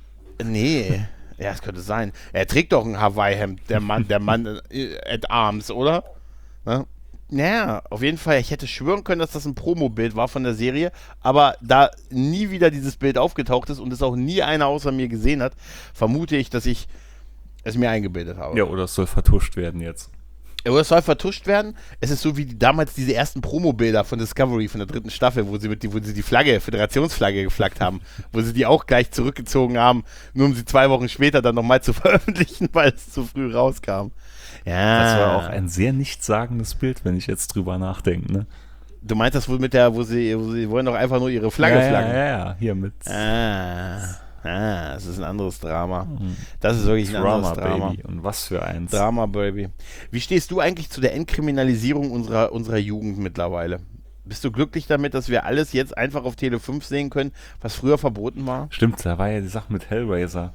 Nee, ja, es könnte sein. Er trägt doch ein Hawaii-Hemd, der Mann, der Mann äh, at Arms, oder? Ne? Naja, auf jeden Fall, ich hätte schwören können, dass das ein Promo-Bild war von der Serie, aber da nie wieder dieses Bild aufgetaucht ist und es auch nie einer außer mir gesehen hat, vermute ich, dass ich es mir eingebildet habe. Ja, oder es soll vertuscht werden jetzt. Oder es soll vertuscht werden. Es ist so wie die, damals diese ersten Promo-Bilder von Discovery, von der dritten Staffel, wo sie mit die, wo sie die Flagge, Föderationsflagge geflaggt haben, wo sie die auch gleich zurückgezogen haben, nur um sie zwei Wochen später dann nochmal zu veröffentlichen, weil es zu früh rauskam. Ja. Das war auch ein sehr nichtssagendes Bild, wenn ich jetzt drüber nachdenke. Ne? Du meinst das wohl mit der, wo sie, wo sie wollen doch einfach nur ihre Flagge ja, flaggen? Ja, ja, ja, hier mit Ah, ah, das ist ein anderes Drama. Das ist wirklich ein Drama, anderes Drama. Baby. Und was für eins. Drama, Baby. Wie stehst du eigentlich zu der Entkriminalisierung unserer, unserer Jugend mittlerweile? Bist du glücklich damit, dass wir alles jetzt einfach auf Tele fünf sehen können, was früher verboten war? Stimmt, da war ja die Sache mit Hellraiser.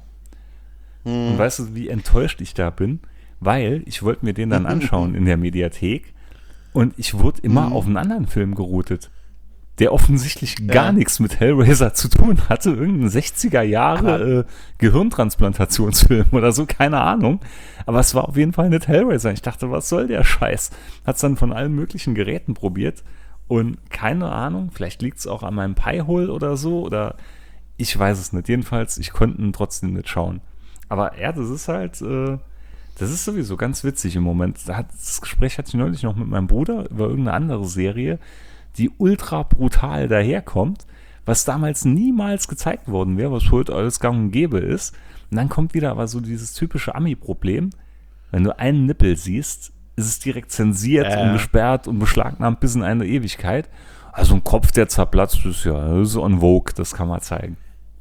Hm. Und weißt du, wie enttäuscht ich da bin? Weil ich wollte mir den dann anschauen in der Mediathek und ich wurde immer Mhm. auf einen anderen Film geroutet, der offensichtlich gar Ja. nichts mit Hellraiser zu tun hatte. Irgendein sechziger Jahre äh, Gehirntransplantationsfilm oder so, keine Ahnung. Aber es war auf jeden Fall nicht Hellraiser. Ich dachte, was soll der Scheiß? Hat's dann von allen möglichen Geräten probiert und keine Ahnung, vielleicht liegt es auch an meinem Pi-Hole oder so oder ich weiß es nicht. Jedenfalls, ich konnte ihn trotzdem nicht schauen. Aber ja, das ist halt, äh, das ist sowieso ganz witzig im Moment. Da hat, das Gespräch hatte ich neulich noch mit meinem Bruder über irgendeine andere Serie, die ultra brutal daherkommt, was damals niemals gezeigt worden wäre, was heute alles gang und gäbe ist. Und dann kommt wieder aber so dieses typische Ami-Problem. Wenn du einen Nippel siehst, ist es direkt zensiert Äh. und gesperrt und beschlagnahmt bis in eine Ewigkeit. Also ein Kopf, der zerplatzt, ist ja so en vogue, das kann man zeigen.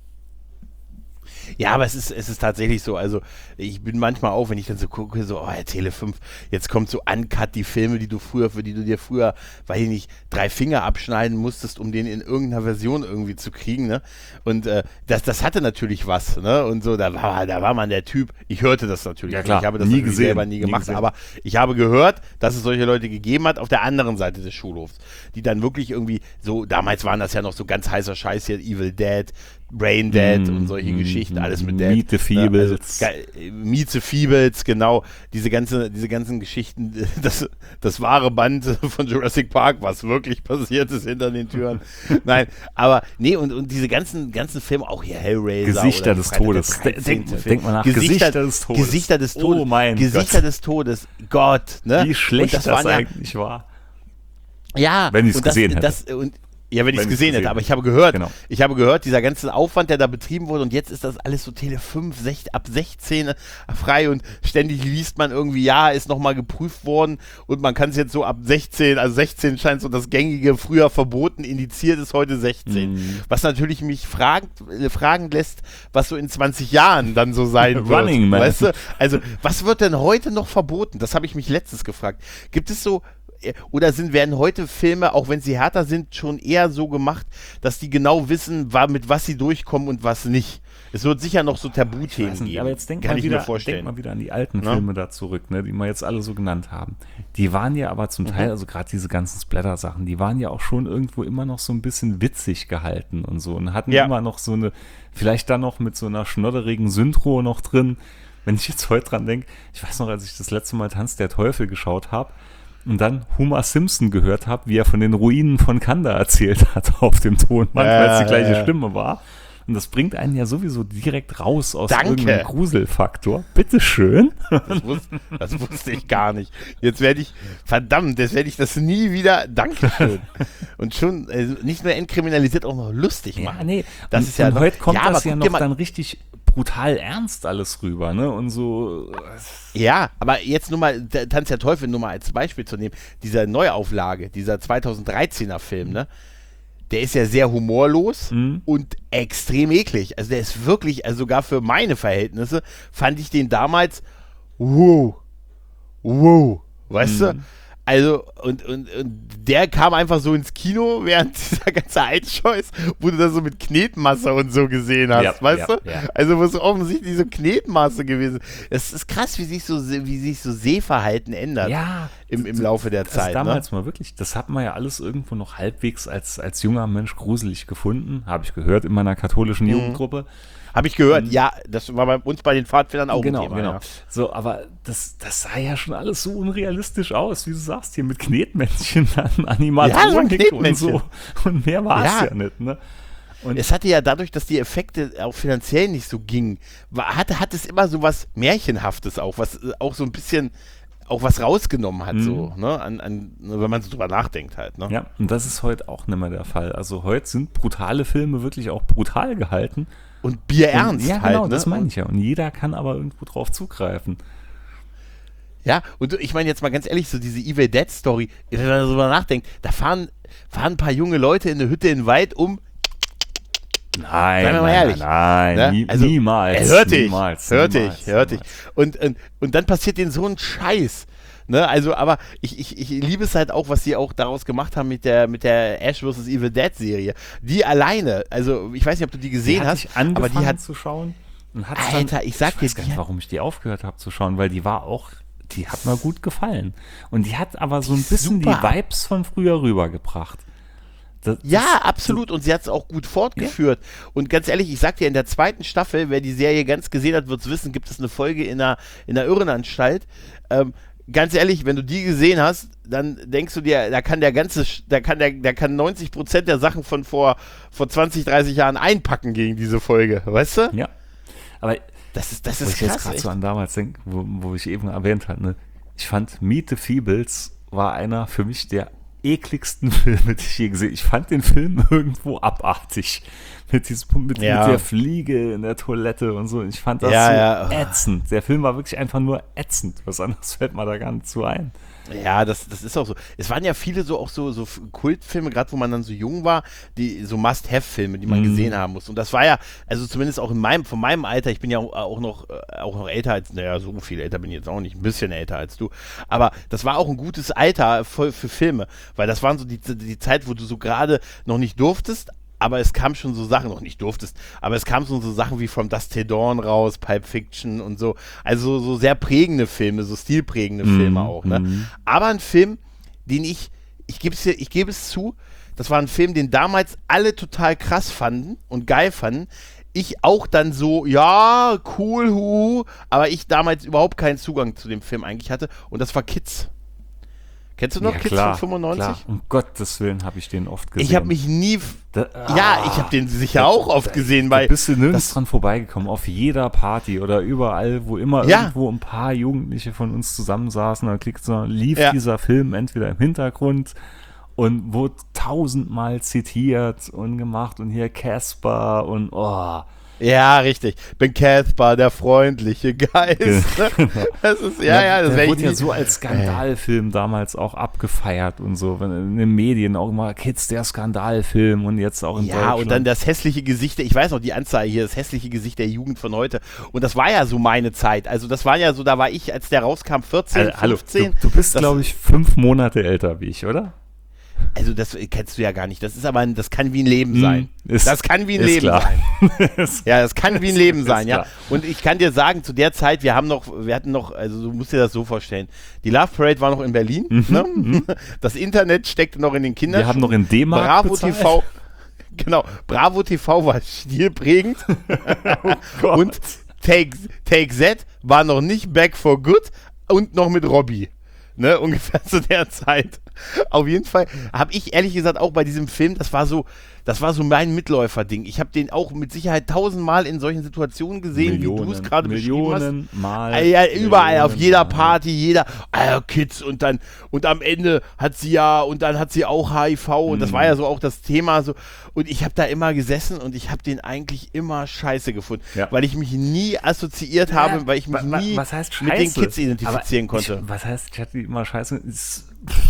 Ja, aber es ist, es ist tatsächlich so, also ich bin manchmal auch, wenn ich dann so gucke, so, oh, Tele fünf, jetzt kommt so uncut die Filme, die du früher, für die du dir früher, weiß ich nicht, drei Finger abschneiden musstest, um den in irgendeiner Version irgendwie zu kriegen, ne? Und äh, das, das hatte natürlich was, ne? Und so, da war, da war man der Typ, ich hörte das natürlich, Ja, klar, ich habe das nie natürlich gesehen, selber nie nie gemacht, gesehen. aber ich habe gehört, dass es solche Leute gegeben hat auf der anderen Seite des Schulhofs, die dann wirklich irgendwie so, damals waren das ja noch so ganz heißer Scheiß hier, Evil Dead, Brain Dead Mm, und solche mm, Geschichten, mm, alles mit Dead. Meet the Feebles. Ne, also, ge- Meet the Feebles, genau. Diese, ganze, diese ganzen Geschichten, das, das wahre Band von Jurassic Park, was wirklich passiert ist hinter den Türen. Nein, aber nee, und, und diese ganzen, ganzen Filme, auch hier Hellraiser. Gesichter oder des Freitag der Todes. dreizehnte Denk, Film. denk mal nach. Gesichter, Gesichter des Todes. Gesichter des Todes. Oh mein Gesichter Gott. des Todes. Gott, ne? Wie schlecht Und das, waren ja- eigentlich war. Ja, Wenn ich's und das- gesehen hätte. das, und, ja, wenn ich es Wenn ich's gesehen gesehen hätte, aber ich habe gehört, Genau. ich habe gehört, dieser ganze Aufwand, der da betrieben wurde und jetzt ist das alles so Tele fünf, sech, ab sechzehn frei und ständig liest man irgendwie, ja, ist nochmal geprüft worden und man kann es jetzt so ab sechzehn, also sechzehn scheint so das gängige, früher verboten, indiziert ist heute sechzehn. Mhm. Was natürlich mich fragen, äh, fragen lässt, was so in zwanzig Jahren dann so sein wird. Running Man. Weißt du? Also, was wird denn heute noch verboten? Das habe ich mich letztens gefragt. Gibt es so oder sind, werden heute Filme, auch wenn sie härter sind, schon eher so gemacht, dass die genau wissen, wa- mit was sie durchkommen und was nicht? Es wird sicher noch so Tabuthemen Weiß nicht, geben. aber jetzt denk Kann mal, ich wieder, mir vorstellen. denk mal wieder an die alten Ja. Filme da zurück, ne, die wir jetzt alle so genannt haben. Die waren ja aber zum Teil, Mhm. also gerade diese ganzen Splatter-Sachen, die waren ja auch schon irgendwo immer noch so ein bisschen witzig gehalten und so und hatten Ja. immer noch so eine, vielleicht dann noch mit so einer schnodderigen Synchro noch drin. Wenn ich jetzt heute dran denke, ich weiß noch, als ich das letzte Mal Tanz der Teufel geschaut habe, und dann Homer Simpson gehört habe, wie er von den Ruinen von Kanda erzählt hat auf dem Tonband, Ja, weil es die gleiche ja, ja. Stimme war. Und Und das bringt einen ja sowieso direkt raus aus Danke. irgendeinem Gruselfaktor. Bitteschön. Das wusste, das wusste ich gar nicht. Jetzt werde ich, verdammt, jetzt werde ich das nie wieder, Dankeschön. Und schon, also nicht nur entkriminalisiert, auch noch lustig machen. Ja, nee. Das und, ist ja und noch, heute kommt ja, das ja guck dir noch mal- dann richtig brutal ernst alles rüber, ne? Und so. Ja, aber jetzt nur mal, der Tanz der Teufel nur mal als Beispiel zu nehmen, dieser Neuauflage, dieser zweitausenddreizehner Film, ne? Der ist ja sehr humorlos Mhm. und extrem eklig. Also der ist wirklich, also sogar für meine Verhältnisse, fand ich den damals, wow, wow, weißt Mhm. du? Also, und, und, und der kam einfach so ins Kino während dieser ganze Altscheiß, wo du das so mit Knetmasse und so gesehen hast, Ja, weißt ja, du? ja. Also, wo es offensichtlich so Knetmasse gewesen ist. Es ist krass, wie sich so, wie sich so Sehverhalten ändert Ja. im, im Laufe der Das Zeit. damals Ne? mal wirklich, das hat man ja alles irgendwo noch halbwegs als, als junger Mensch gruselig gefunden, habe ich gehört in meiner katholischen Mhm. Jugendgruppe. Habe ich gehört, ja, das war bei uns bei den Pfadfindern auch genau, ein Thema. genau. Ja. So, aber das, das sah ja schon alles so unrealistisch aus, wie du sagst, hier mit Knetmännchen, dann Animatronik Ja, so ein und Knetmännchen. so. Und mehr war es Ja. ja nicht, ne? Und Es hatte ja dadurch, dass die Effekte auch finanziell nicht so gingen, war, hatte, hat es immer so was Märchenhaftes auch, was äh, auch so ein bisschen auch was rausgenommen hat, Mhm. so, ne, an, an, wenn man so drüber nachdenkt halt, ne? ja, und das ist heute auch nicht mehr der Fall. Also heute sind brutale Filme wirklich auch brutal gehalten. Und Bierernst Und, ja, halt, genau, ne? das meine ich ja. Und jeder kann aber irgendwo drauf zugreifen. Ja, und ich meine jetzt mal ganz ehrlich, so diese Evil Dead Story, wenn man darüber nachdenkt, da fahren, fahren ein paar junge Leute in eine Hütte in den Wald um. Nein, Seien wir mal nein, ehrlich, nein, ne? nie, Also, niemals. Äh, hört dich, niemals, hört niemals, dich, hört dich. niemals. Und, und, und dann passiert denen so ein Scheiß. Ne, also, aber ich, ich, ich liebe es halt auch, was sie auch daraus gemacht haben mit der, mit der Ash versus. Evil Dead Serie. Die alleine, also ich weiß nicht, ob du die gesehen Die hast, hatte ich angefangen aber die hat, zu schauen. Und hat's Alter, dann, ich sag dir, weiß gar die nicht, hat- warum ich die aufgehört habe zu schauen, weil die war auch, die hat mir gut gefallen. Und die hat aber so ein ist bisschen super. die Vibes von früher rübergebracht. Das, ja, das- absolut. Und sie hat es auch gut fortgeführt. Und ganz ehrlich, ich sag dir, in der zweiten Staffel, wer die Serie ganz gesehen hat, wird es wissen, gibt es eine Folge in der, in der Irrenanstalt. Ähm, ganz ehrlich, wenn du die gesehen hast, dann denkst du dir, da kann der ganze, Sch- da kann der, der kann neunzig Prozent der Sachen von vor, vor zwanzig, dreißig Jahren einpacken gegen diese Folge. Weißt du? Ja. Aber Das ist, das wo ist ich jetzt krass. gerade echt. so an damals denke, wo, wo ich eben erwähnt hatte, ne? Ich fand Meet the Feebles war einer für mich der ekligsten Filme, die ich je gesehen habe. Ich fand den Film irgendwo abartig. Mit, diesem, mit, Ja. mit der Fliege in der Toilette und so. Ich fand das Ja, so ja. ätzend. Der Film war wirklich einfach nur ätzend. Was anderes fällt mir da gar nicht zu ein. Ja, das, das ist auch so. Es waren ja viele so auch so, so Kultfilme, gerade wo man dann so jung war, die so Must-Have-Filme, die man Mhm. gesehen haben muss. Und das war ja, also zumindest auch in meinem, von meinem Alter, ich bin ja auch, auch noch, äh, auch noch älter als, naja, so viel älter bin ich jetzt auch nicht, ein bisschen älter als du. Aber das war auch ein gutes Alter voll für Filme, weil das waren so die, die Zeit, wo du so gerade noch nicht durftest, aber es kam schon so Sachen, noch nicht durftest, aber es kam schon so Sachen wie From Dusk Till Dawn raus, Pulp Fiction und so. Also so sehr prägende Filme, so stilprägende Mhm, Filme auch, ne? mhm. Aber ein Film, den ich, ich gebe es ich gebe es zu, das war ein Film, den damals alle total krass fanden und geil fanden. Ich auch dann so, ja, cool, hu, aber ich damals überhaupt keinen Zugang zu dem Film eigentlich hatte. Und das war Kids. Kennst du noch Ja, Kids klar, von fünfundneunzig? Klar. Um Gottes Willen habe ich den oft gesehen. Ich habe mich nie, f- Da- ja, ah. ich habe den sicher auch oft gesehen, Da weil bist du nirgends das- dran vorbeigekommen, auf jeder Party oder überall, wo immer Ja. irgendwo ein paar Jugendliche von uns zusammensaßen, da klickst du, lief Ja. dieser Film entweder im Hintergrund und wurde tausendmal zitiert und gemacht und hier Casper und oh. ja, richtig. Bin Caspar, der freundliche Geist. Das ist, ja, ja, das der wäre ich wurde ja nie. so als Skandalfilm damals auch abgefeiert und so, wenn in den Medien auch immer Kids, der Skandalfilm und jetzt auch in Ja, Deutschland. und dann das hässliche Gesicht, der- ich weiß noch die Anzeige hier, das hässliche Gesicht der Jugend von heute. Und das war ja so meine Zeit. Also das war ja so, da war ich, als der rauskam, vierzehn, Also, hallo, fünfzehn. du, du bist, Das- glaube ich, fünf Monate älter wie ich, oder? Also das kennst du ja gar nicht. Das ist aber, ein, das kann wie ein Leben sein. Hm, ist- das kann wie ein ist Leben klar. sein. Ist- Ja, das kann wie ein ist- Leben ist sein, ja. klar. Und ich kann dir sagen, zu der Zeit, wir haben noch, wir hatten noch, also du musst dir das so vorstellen, die Love Parade war noch in Berlin, ne? Das Internet steckte noch in den Kindern. Wir haben noch in D-Mark Bravo bezahlt. T V, genau, Bravo T V war stilprägend Gott. und Take, Take Z war noch nicht back for good und noch mit Robbie. Ne, ungefähr zu der Zeit. Auf jeden Fall habe ich ehrlich gesagt auch bei diesem Film, das war so, das war so mein Mitläufer-Ding. Ich habe den auch mit Sicherheit tausendmal in solchen Situationen gesehen, Millionen, wie du es gerade beschrieben hast. Millionen Mal. Ah, ja, überall, Millionen auf jeder Mal. Party, jeder, ah, Kids und dann, und am Ende hat sie ja, und dann hat sie auch H I V und das Mhm. war ja so auch das Thema so. Und ich habe da immer gesessen und ich habe den eigentlich immer scheiße gefunden, Ja. weil ich mich nie assoziiert habe, weil ich mich wa- wa- nie was heißt mit den scheiße? Kids identifizieren Aber konnte. Ich, was heißt, ich hatte immer scheiße? Es,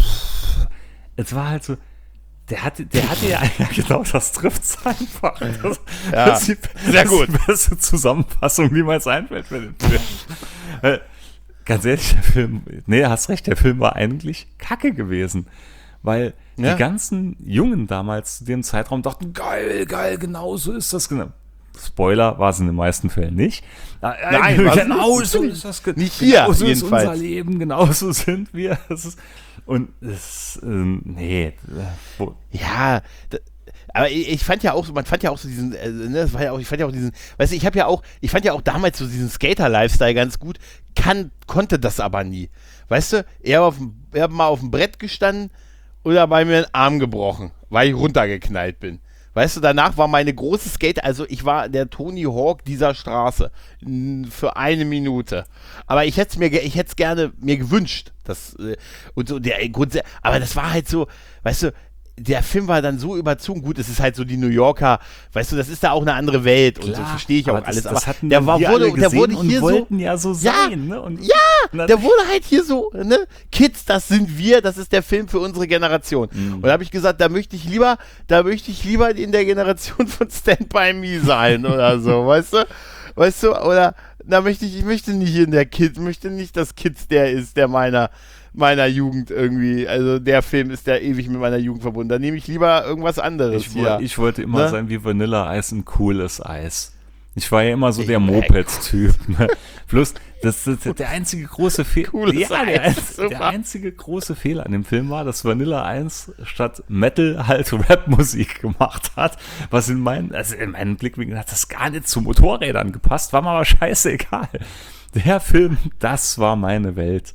es war halt so, der hatte, der hatte ja, ja genau, das trifft es einfach. Das, Ja, das ist die, sehr das gut. ist die beste Zusammenfassung, die mir jetzt einfällt für den Film. Äh, Ganz ehrlich, der Film, nee, hast recht, der Film war eigentlich kacke gewesen. Weil Ja. die ganzen Jungen damals zu dem Zeitraum dachten, geil, geil, genau so ist das. Genau. Spoiler, war es in den meisten Fällen nicht. Nein, war's genau nicht. so ist das. Ge- Nicht hier, genau so ist jedenfalls. unser Leben, genau so sind wir. Das ist, und es, ähm, nee. äh, Wo, Ja, da, aber ich, ich fand ja auch so, man fand ja auch so diesen, äh, ne, das war ja auch, ich fand ja auch diesen, weißt du, ich habe ja auch, ich fand ja auch damals so diesen Skater-Lifestyle ganz gut, kann, konnte das aber nie. Weißt du, er auf dem, er hat mal auf dem Brett gestanden oder bei mir einen Arm gebrochen, weil ich runtergeknallt bin. Weißt du, danach war meine große Skater, also ich war der Tony Hawk dieser Straße n- für eine Minute. Aber ich hätte es mir, ge- ich hätte es gerne mir gewünscht, das äh, und so der Grund, aber das war halt so, weißt du, der Film war dann so überzogen. Gut, es ist halt so die New Yorker, weißt du, das ist da auch eine andere Welt und so Klar, verstehe ich auch aber alles. Das, das aber hatten der dann war, wir wurde, alle der gesehen wurde und hier so, wollten ja so Ja, sein. Ne? Und, ja, und dann- der wurde halt hier so, ne, Kids, das sind wir, das ist der Film für unsere Generation. Mhm. Und da habe ich gesagt, da möchte ich lieber, da möchte ich lieber in der Generation von Stand By Me sein oder so, weißt du? Weißt du, oder da möchte ich, ich möchte nicht in der Kids, möchte nicht, dass Kids der ist, der meiner meiner Jugend irgendwie, also der Film ist der ewig mit meiner Jugend verbunden. Da nehme ich lieber irgendwas anderes Ich, hier. woll, ich wollte immer Ne? sein wie Vanilleeis, ein cooles Eis. Ich war ja immer so der Ja, Moped-Typ. Ne? Plus, das, das, der einzige große Fehler. Cooles Ja, der, Eis, ein- super. der einzige große Fehler an dem Film war, dass Vanilla eins statt Metal halt Rap-Musik gemacht hat. Was in meinen, also in meinen Blickwinkeln hat das gar nicht zu Motorrädern gepasst, war mir aber scheißegal. Der Film, das war meine Welt.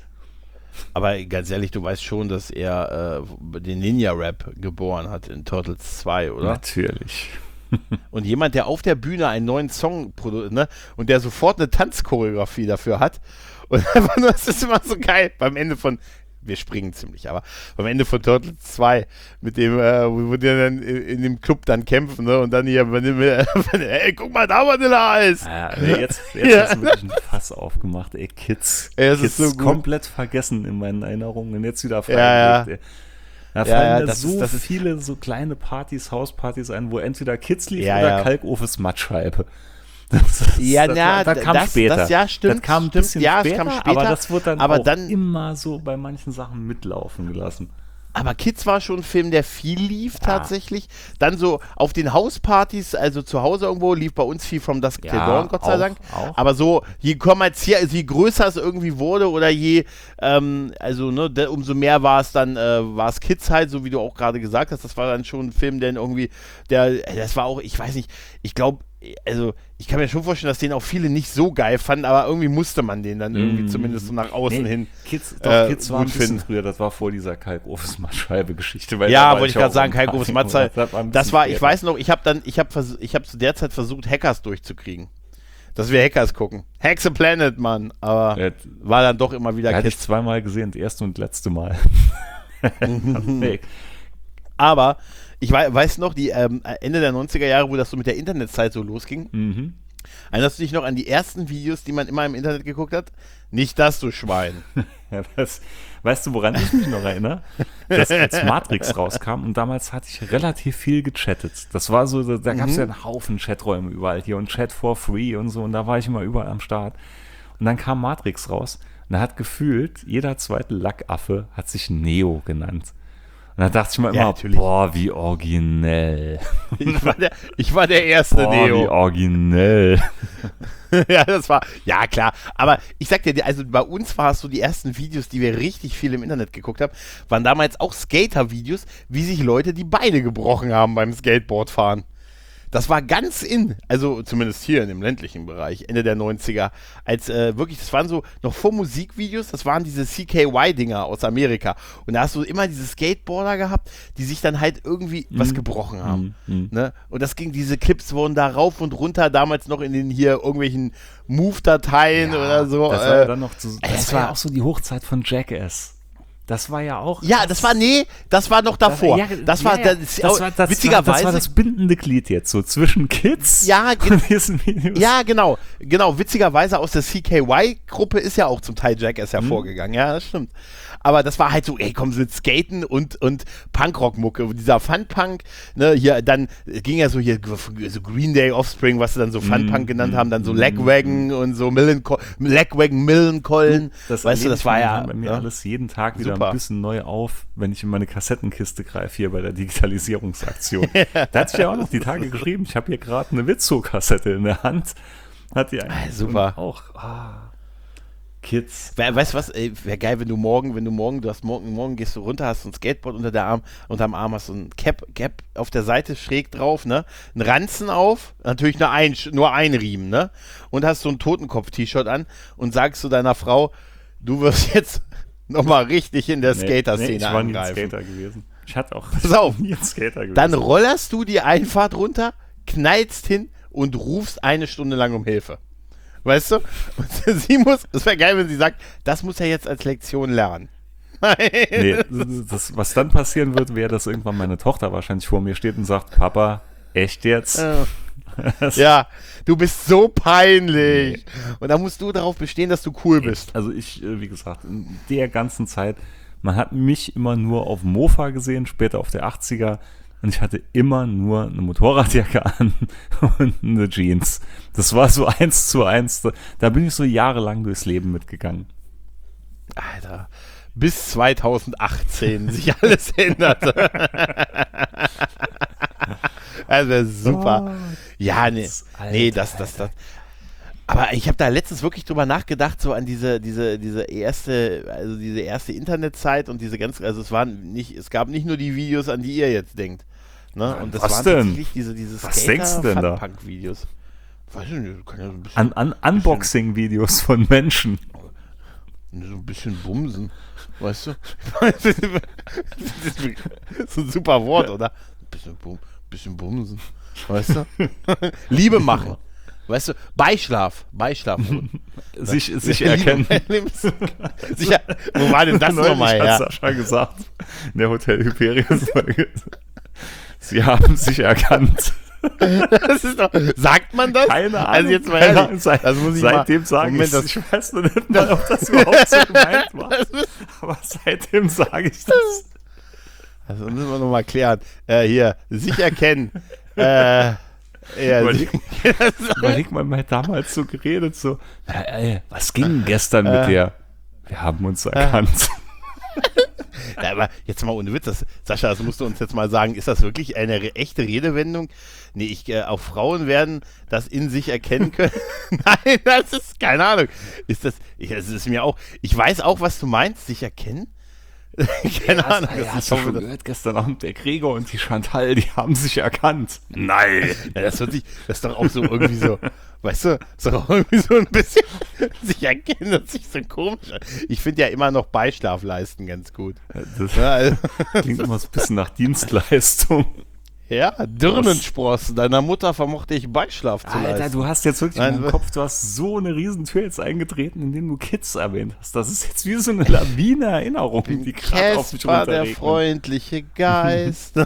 Aber ganz ehrlich, du weißt schon, dass er äh, den Ninja-Rap geboren hat in Turtles zwei, oder? Natürlich. Und jemand, der auf der Bühne einen neuen Song produziert, ne, und der sofort eine Tanzchoreografie dafür hat. Und einfach nur, das ist immer so geil. Beim Ende von, wir springen ziemlich, aber beim Ende von Turtles zwei, mit dem, äh, wo wo die dann in, in dem Club dann kämpfen, ne, und dann hier, ey, guck mal, da war Eis. Ja, nee, jetzt jetzt Ja. hast du wirklich ein Fass aufgemacht, ey, Kids. Ey, es Kids ist so gut. komplett vergessen in meinen Erinnerungen und jetzt wieder frei. Ja, ja. Da Ja, fallen ja, mir das so ist- das ist- viele so kleine Partys, Hauspartys ein, wo entweder Kids lief Ja, oder ja. Kalkofes Mattscheibe. Das, das, Ja, das, na, das kam das- später. das- ja, stimmt, Das kam ein stimmt. bisschen Ja, es später, kam aber später, das wurde dann aber auch dann- immer so bei manchen Sachen mitlaufen gelassen. Aber Kids war schon ein Film, der viel lief Ja. tatsächlich. Dann so auf den Hauspartys, also zu Hause irgendwo, lief bei uns viel From Dusk Till Ja, Dawn, Gott sei auch, Dank. auch. Aber so, je kommerziell, also je größer es irgendwie wurde oder je, ähm, also ne, de, umso mehr war es dann, äh, war es Kids halt, so wie du auch gerade gesagt hast. Das war dann schon ein Film, der irgendwie, der, äh, das war auch, ich weiß nicht, ich glaube, also ich kann mir schon vorstellen, dass den auch viele nicht so geil fanden, aber irgendwie musste man den dann irgendwie Mm. zumindest so nach außen Nee, hin. Kids, doch, äh, Kids war ein gut bisschen finden. früher, das war vor dieser Kalkofes-Mattscheibe-Geschichte. weil da Ja, war wollte ich auch gerade sagen, ein paar Kalkofes Jahre Matzei. und das war, ein Das bisschen war, ich später. weiß noch, ich habe dann, ich habe vers- ich habe zu der Zeit versucht, Hackers durchzukriegen. Dass wir Hackers gucken. Hack the Planet, Mann. Aber Ja, war dann doch immer wieder Ja, hatte ich Kids. zweimal gesehen, das erste und letzte Mal. Nee. Aber ich wei weiß noch, die ähm, Ende der neunziger Jahre, wo das so mit der Internetzeit so losging. Mhm. Erinnerst du dich noch an die ersten Videos, die man immer im Internet geguckt hat? Nicht das, du Schwein. Ja, das, weißt du, woran ich mich noch erinnere? Dass als Matrix rauskam und damals hatte ich relativ viel gechattet. Das war so, da, da gab es Mhm. ja einen Haufen Chaträume überall hier und Chat for free und so und da war ich immer überall am Start. Und dann kam Matrix raus und da hat gefühlt, jeder zweite Lackaffe hat sich Neo genannt. Und da dachte ich mir Ja, immer, natürlich. boah, wie originell. Ich war der, ich war der erste Boah, wie Neo. originell. Ja, das war, ja klar. Aber ich sag dir, also bei uns war es so, die ersten Videos, die wir richtig viel im Internet geguckt haben, waren damals auch Skater-Videos, wie sich Leute die Beine gebrochen haben beim Skateboardfahren. das war ganz in, also zumindest hier in dem ländlichen Bereich, Ende der neunziger, als äh, wirklich, das waren so noch vor Musikvideos, das waren diese C K Y-Dinger aus Amerika. Und da hast du immer diese Skateboarder gehabt, die sich dann halt irgendwie mm. was gebrochen haben. Mm. Ne? Und das ging, diese Clips wurden da rauf und runter, damals noch in den hier irgendwelchen Move-Dateien ja, oder so. Das war ja dann noch so, das, das war ja auch so die Hochzeit von Jackass. Das war ja auch. Ja, das war, nee, das war noch davor. Das, ja, das war, ja, das, das, war das, witzigerweise. Das war das bindende Glied jetzt so zwischen Kids ja, und diesen Videos. Ja, genau. Genau, witzigerweise aus der C K Y-Gruppe ist ja auch zum Teil Jackass hervorgegangen. Mhm. Ja, das stimmt. Aber das war halt so, ey, komm, mit Skaten und, und Punkrock-Mucke. Dieser Fun-Punk, ne, hier, dann ging ja so hier, so Green Day, Offspring, was sie dann so Fun-Punk mm, genannt mm, haben, dann so mm, Lagwagon mm. und so Millenco- Lagwagon Millencolin. Das weißt du, das war ja bei mir ja, alles jeden Tag wieder super. Ein bisschen neu auf, wenn ich in meine Kassettenkiste greife hier bei der Digitalisierungsaktion. Da hat sich ja auch noch die Tage geschrieben, ich habe hier gerade eine Witzo-Kassette in der Hand. Hat die eigentlich ah, super. Auch, ah. Kids. Weißt du was, wäre geil, wenn du morgen, wenn du morgen, du hast morgen, morgen gehst du runter, hast so ein Skateboard unter der Arm, unterm Arm hast du ein Cap, Cap auf der Seite schräg drauf, ne? Ein Ranzen auf, natürlich nur ein, nur ein Riemen, ne? Und hast so ein Totenkopf-T-Shirt an und sagst zu deiner Frau, du wirst jetzt nochmal richtig in der nee, Skater-Szene nee, ich war angreifen. Nie ein Skater gewesen. Ich hatte auch Pass auf, nie ein Skater gewesen. Dann rollerst du die Einfahrt runter, knallst hin und rufst eine Stunde lang um Hilfe. Weißt du? Und sie muss, es wäre geil, wenn sie sagt, das muss er jetzt als Lektion lernen. Nee, das, was dann passieren wird, wäre, dass irgendwann meine Tochter wahrscheinlich vor mir steht und sagt, Papa, echt jetzt? Ja, du bist so peinlich. Nee. Und da musst du darauf bestehen, dass du cool bist. Also ich, wie gesagt, in der ganzen Zeit, man hat mich immer nur auf Mofa gesehen, später auf der achtziger. Und ich hatte immer nur eine Motorradjacke an und eine Jeans. Das war so eins zu eins. Da bin ich so jahrelang durchs Leben mitgegangen. Alter, bis zweitausendachtzehn sich alles änderte. Also super. Oh, ja, nee, Alter, nee das, das, das. Aber ich habe da letztens wirklich drüber nachgedacht, so an diese, diese, diese erste, also diese erste Internetzeit und diese ganz, also es waren nicht, es gab nicht nur die Videos, an die ihr jetzt denkt. Ne? Und das Was waren denn? tatsächlich diese, diese Skater-Fun-Punk-Videos. Weiß ich nicht, kann ja so ein bisschen. An, an Unboxing-Videos von Menschen. So ein bisschen bumsen, weißt du? Das ist so ein super Wort, oder? Ein bisschen, bum, bisschen bumsen, weißt du? Liebe machen. Weißt du, Beischlaf, Beischlaf. sich, sich erkennen. Sicher, wo war denn das nochmal her? Hat Sascha gesagt, in der Hotel Hyperion-Folge. Sie haben sich erkannt. Das ist doch, sagt man das? Keine Ahnung. Also jetzt mal ehrlich, seit, das muss ich seitdem mal, sage Moment, ich das, ich weiß noch nicht mal, ob das überhaupt so gemeint war. Aber seitdem sage ich das. Das müssen wir nochmal klären. Äh, hier, sich erkennen. äh, Ja, überleg, überleg mal, mal damals so geredet, so, ey, was ging gestern mit dir? Wir haben uns erkannt. Ja, aber jetzt mal ohne Witz, das, Sascha, das musst du uns jetzt mal sagen, ist das wirklich eine re- echte Redewendung? Nee, ich, äh, auch Frauen werden das in sich erkennen können. Nein, das ist, keine Ahnung. Ist das, ich, das ist mir auch, ich weiß auch, was du meinst, sich erkennen. Keine ja, Ahnung. Das hast du schon gehört gestern Abend, der Gregor und die Chantal, die haben sich erkannt. Nein. Ja, das hört sich, das ist doch auch so irgendwie so, weißt du, ist doch auch irgendwie so ein bisschen sich erkennen, das sich so komisch an. Ich finde ja immer noch Beischlaf leisten ganz gut. Das ja, also, klingt immer so ein bisschen nach Dienstleistung. Ja, Dirnensprossen. Deiner Mutter vermochte ich Beischlaf zu Alter, leisten. du hast jetzt wirklich Nein, im Kopf, du hast so eine Riesentür jetzt eingetreten, in dem du Kids erwähnt hast. Das ist jetzt wie so eine Lawine Erinnerung, die gerade auf mich runterregnet. Der freundliche Geist.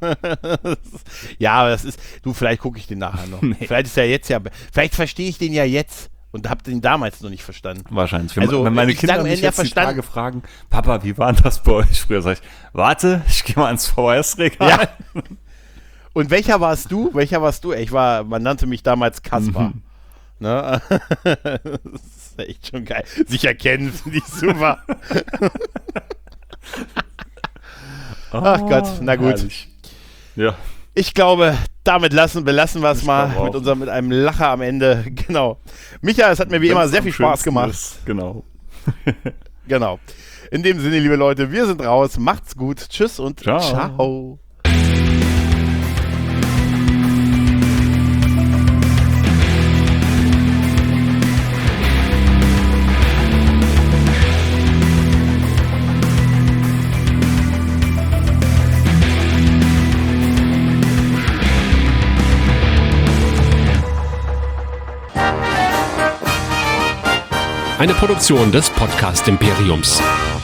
Ja, aber das ist, du, vielleicht gucke ich den nachher noch. Nee. Vielleicht ist er jetzt ja, vielleicht verstehe ich den ja jetzt und habe den damals noch nicht verstanden. Wahrscheinlich. Wenn, also, wenn meine Kinder sag, mich ja jetzt die Tage fragen, Papa, wie war das bei euch früher? Sag ich, warte, ich gehe mal ins V H S-Regal. Ja. Und welcher warst du? Welcher warst du? Ich war, man nannte mich damals Kaspar. Mhm. Ne? Das ist echt schon geil. Sich erkennen, finde ich super. Oh, ach Gott, na gut. Herrlich. Ja. Ich glaube, damit lassen, belassen wir es mal mit unserem, mit einem Lacher am Ende. Genau. Micha, es hat mir wie immer sehr viel Spaß gemacht. Ist, genau. Genau. In dem Sinne, liebe Leute, wir sind raus. Macht's gut. Tschüss und ciao. ciao. eine Produktion des Podcast Imperiums.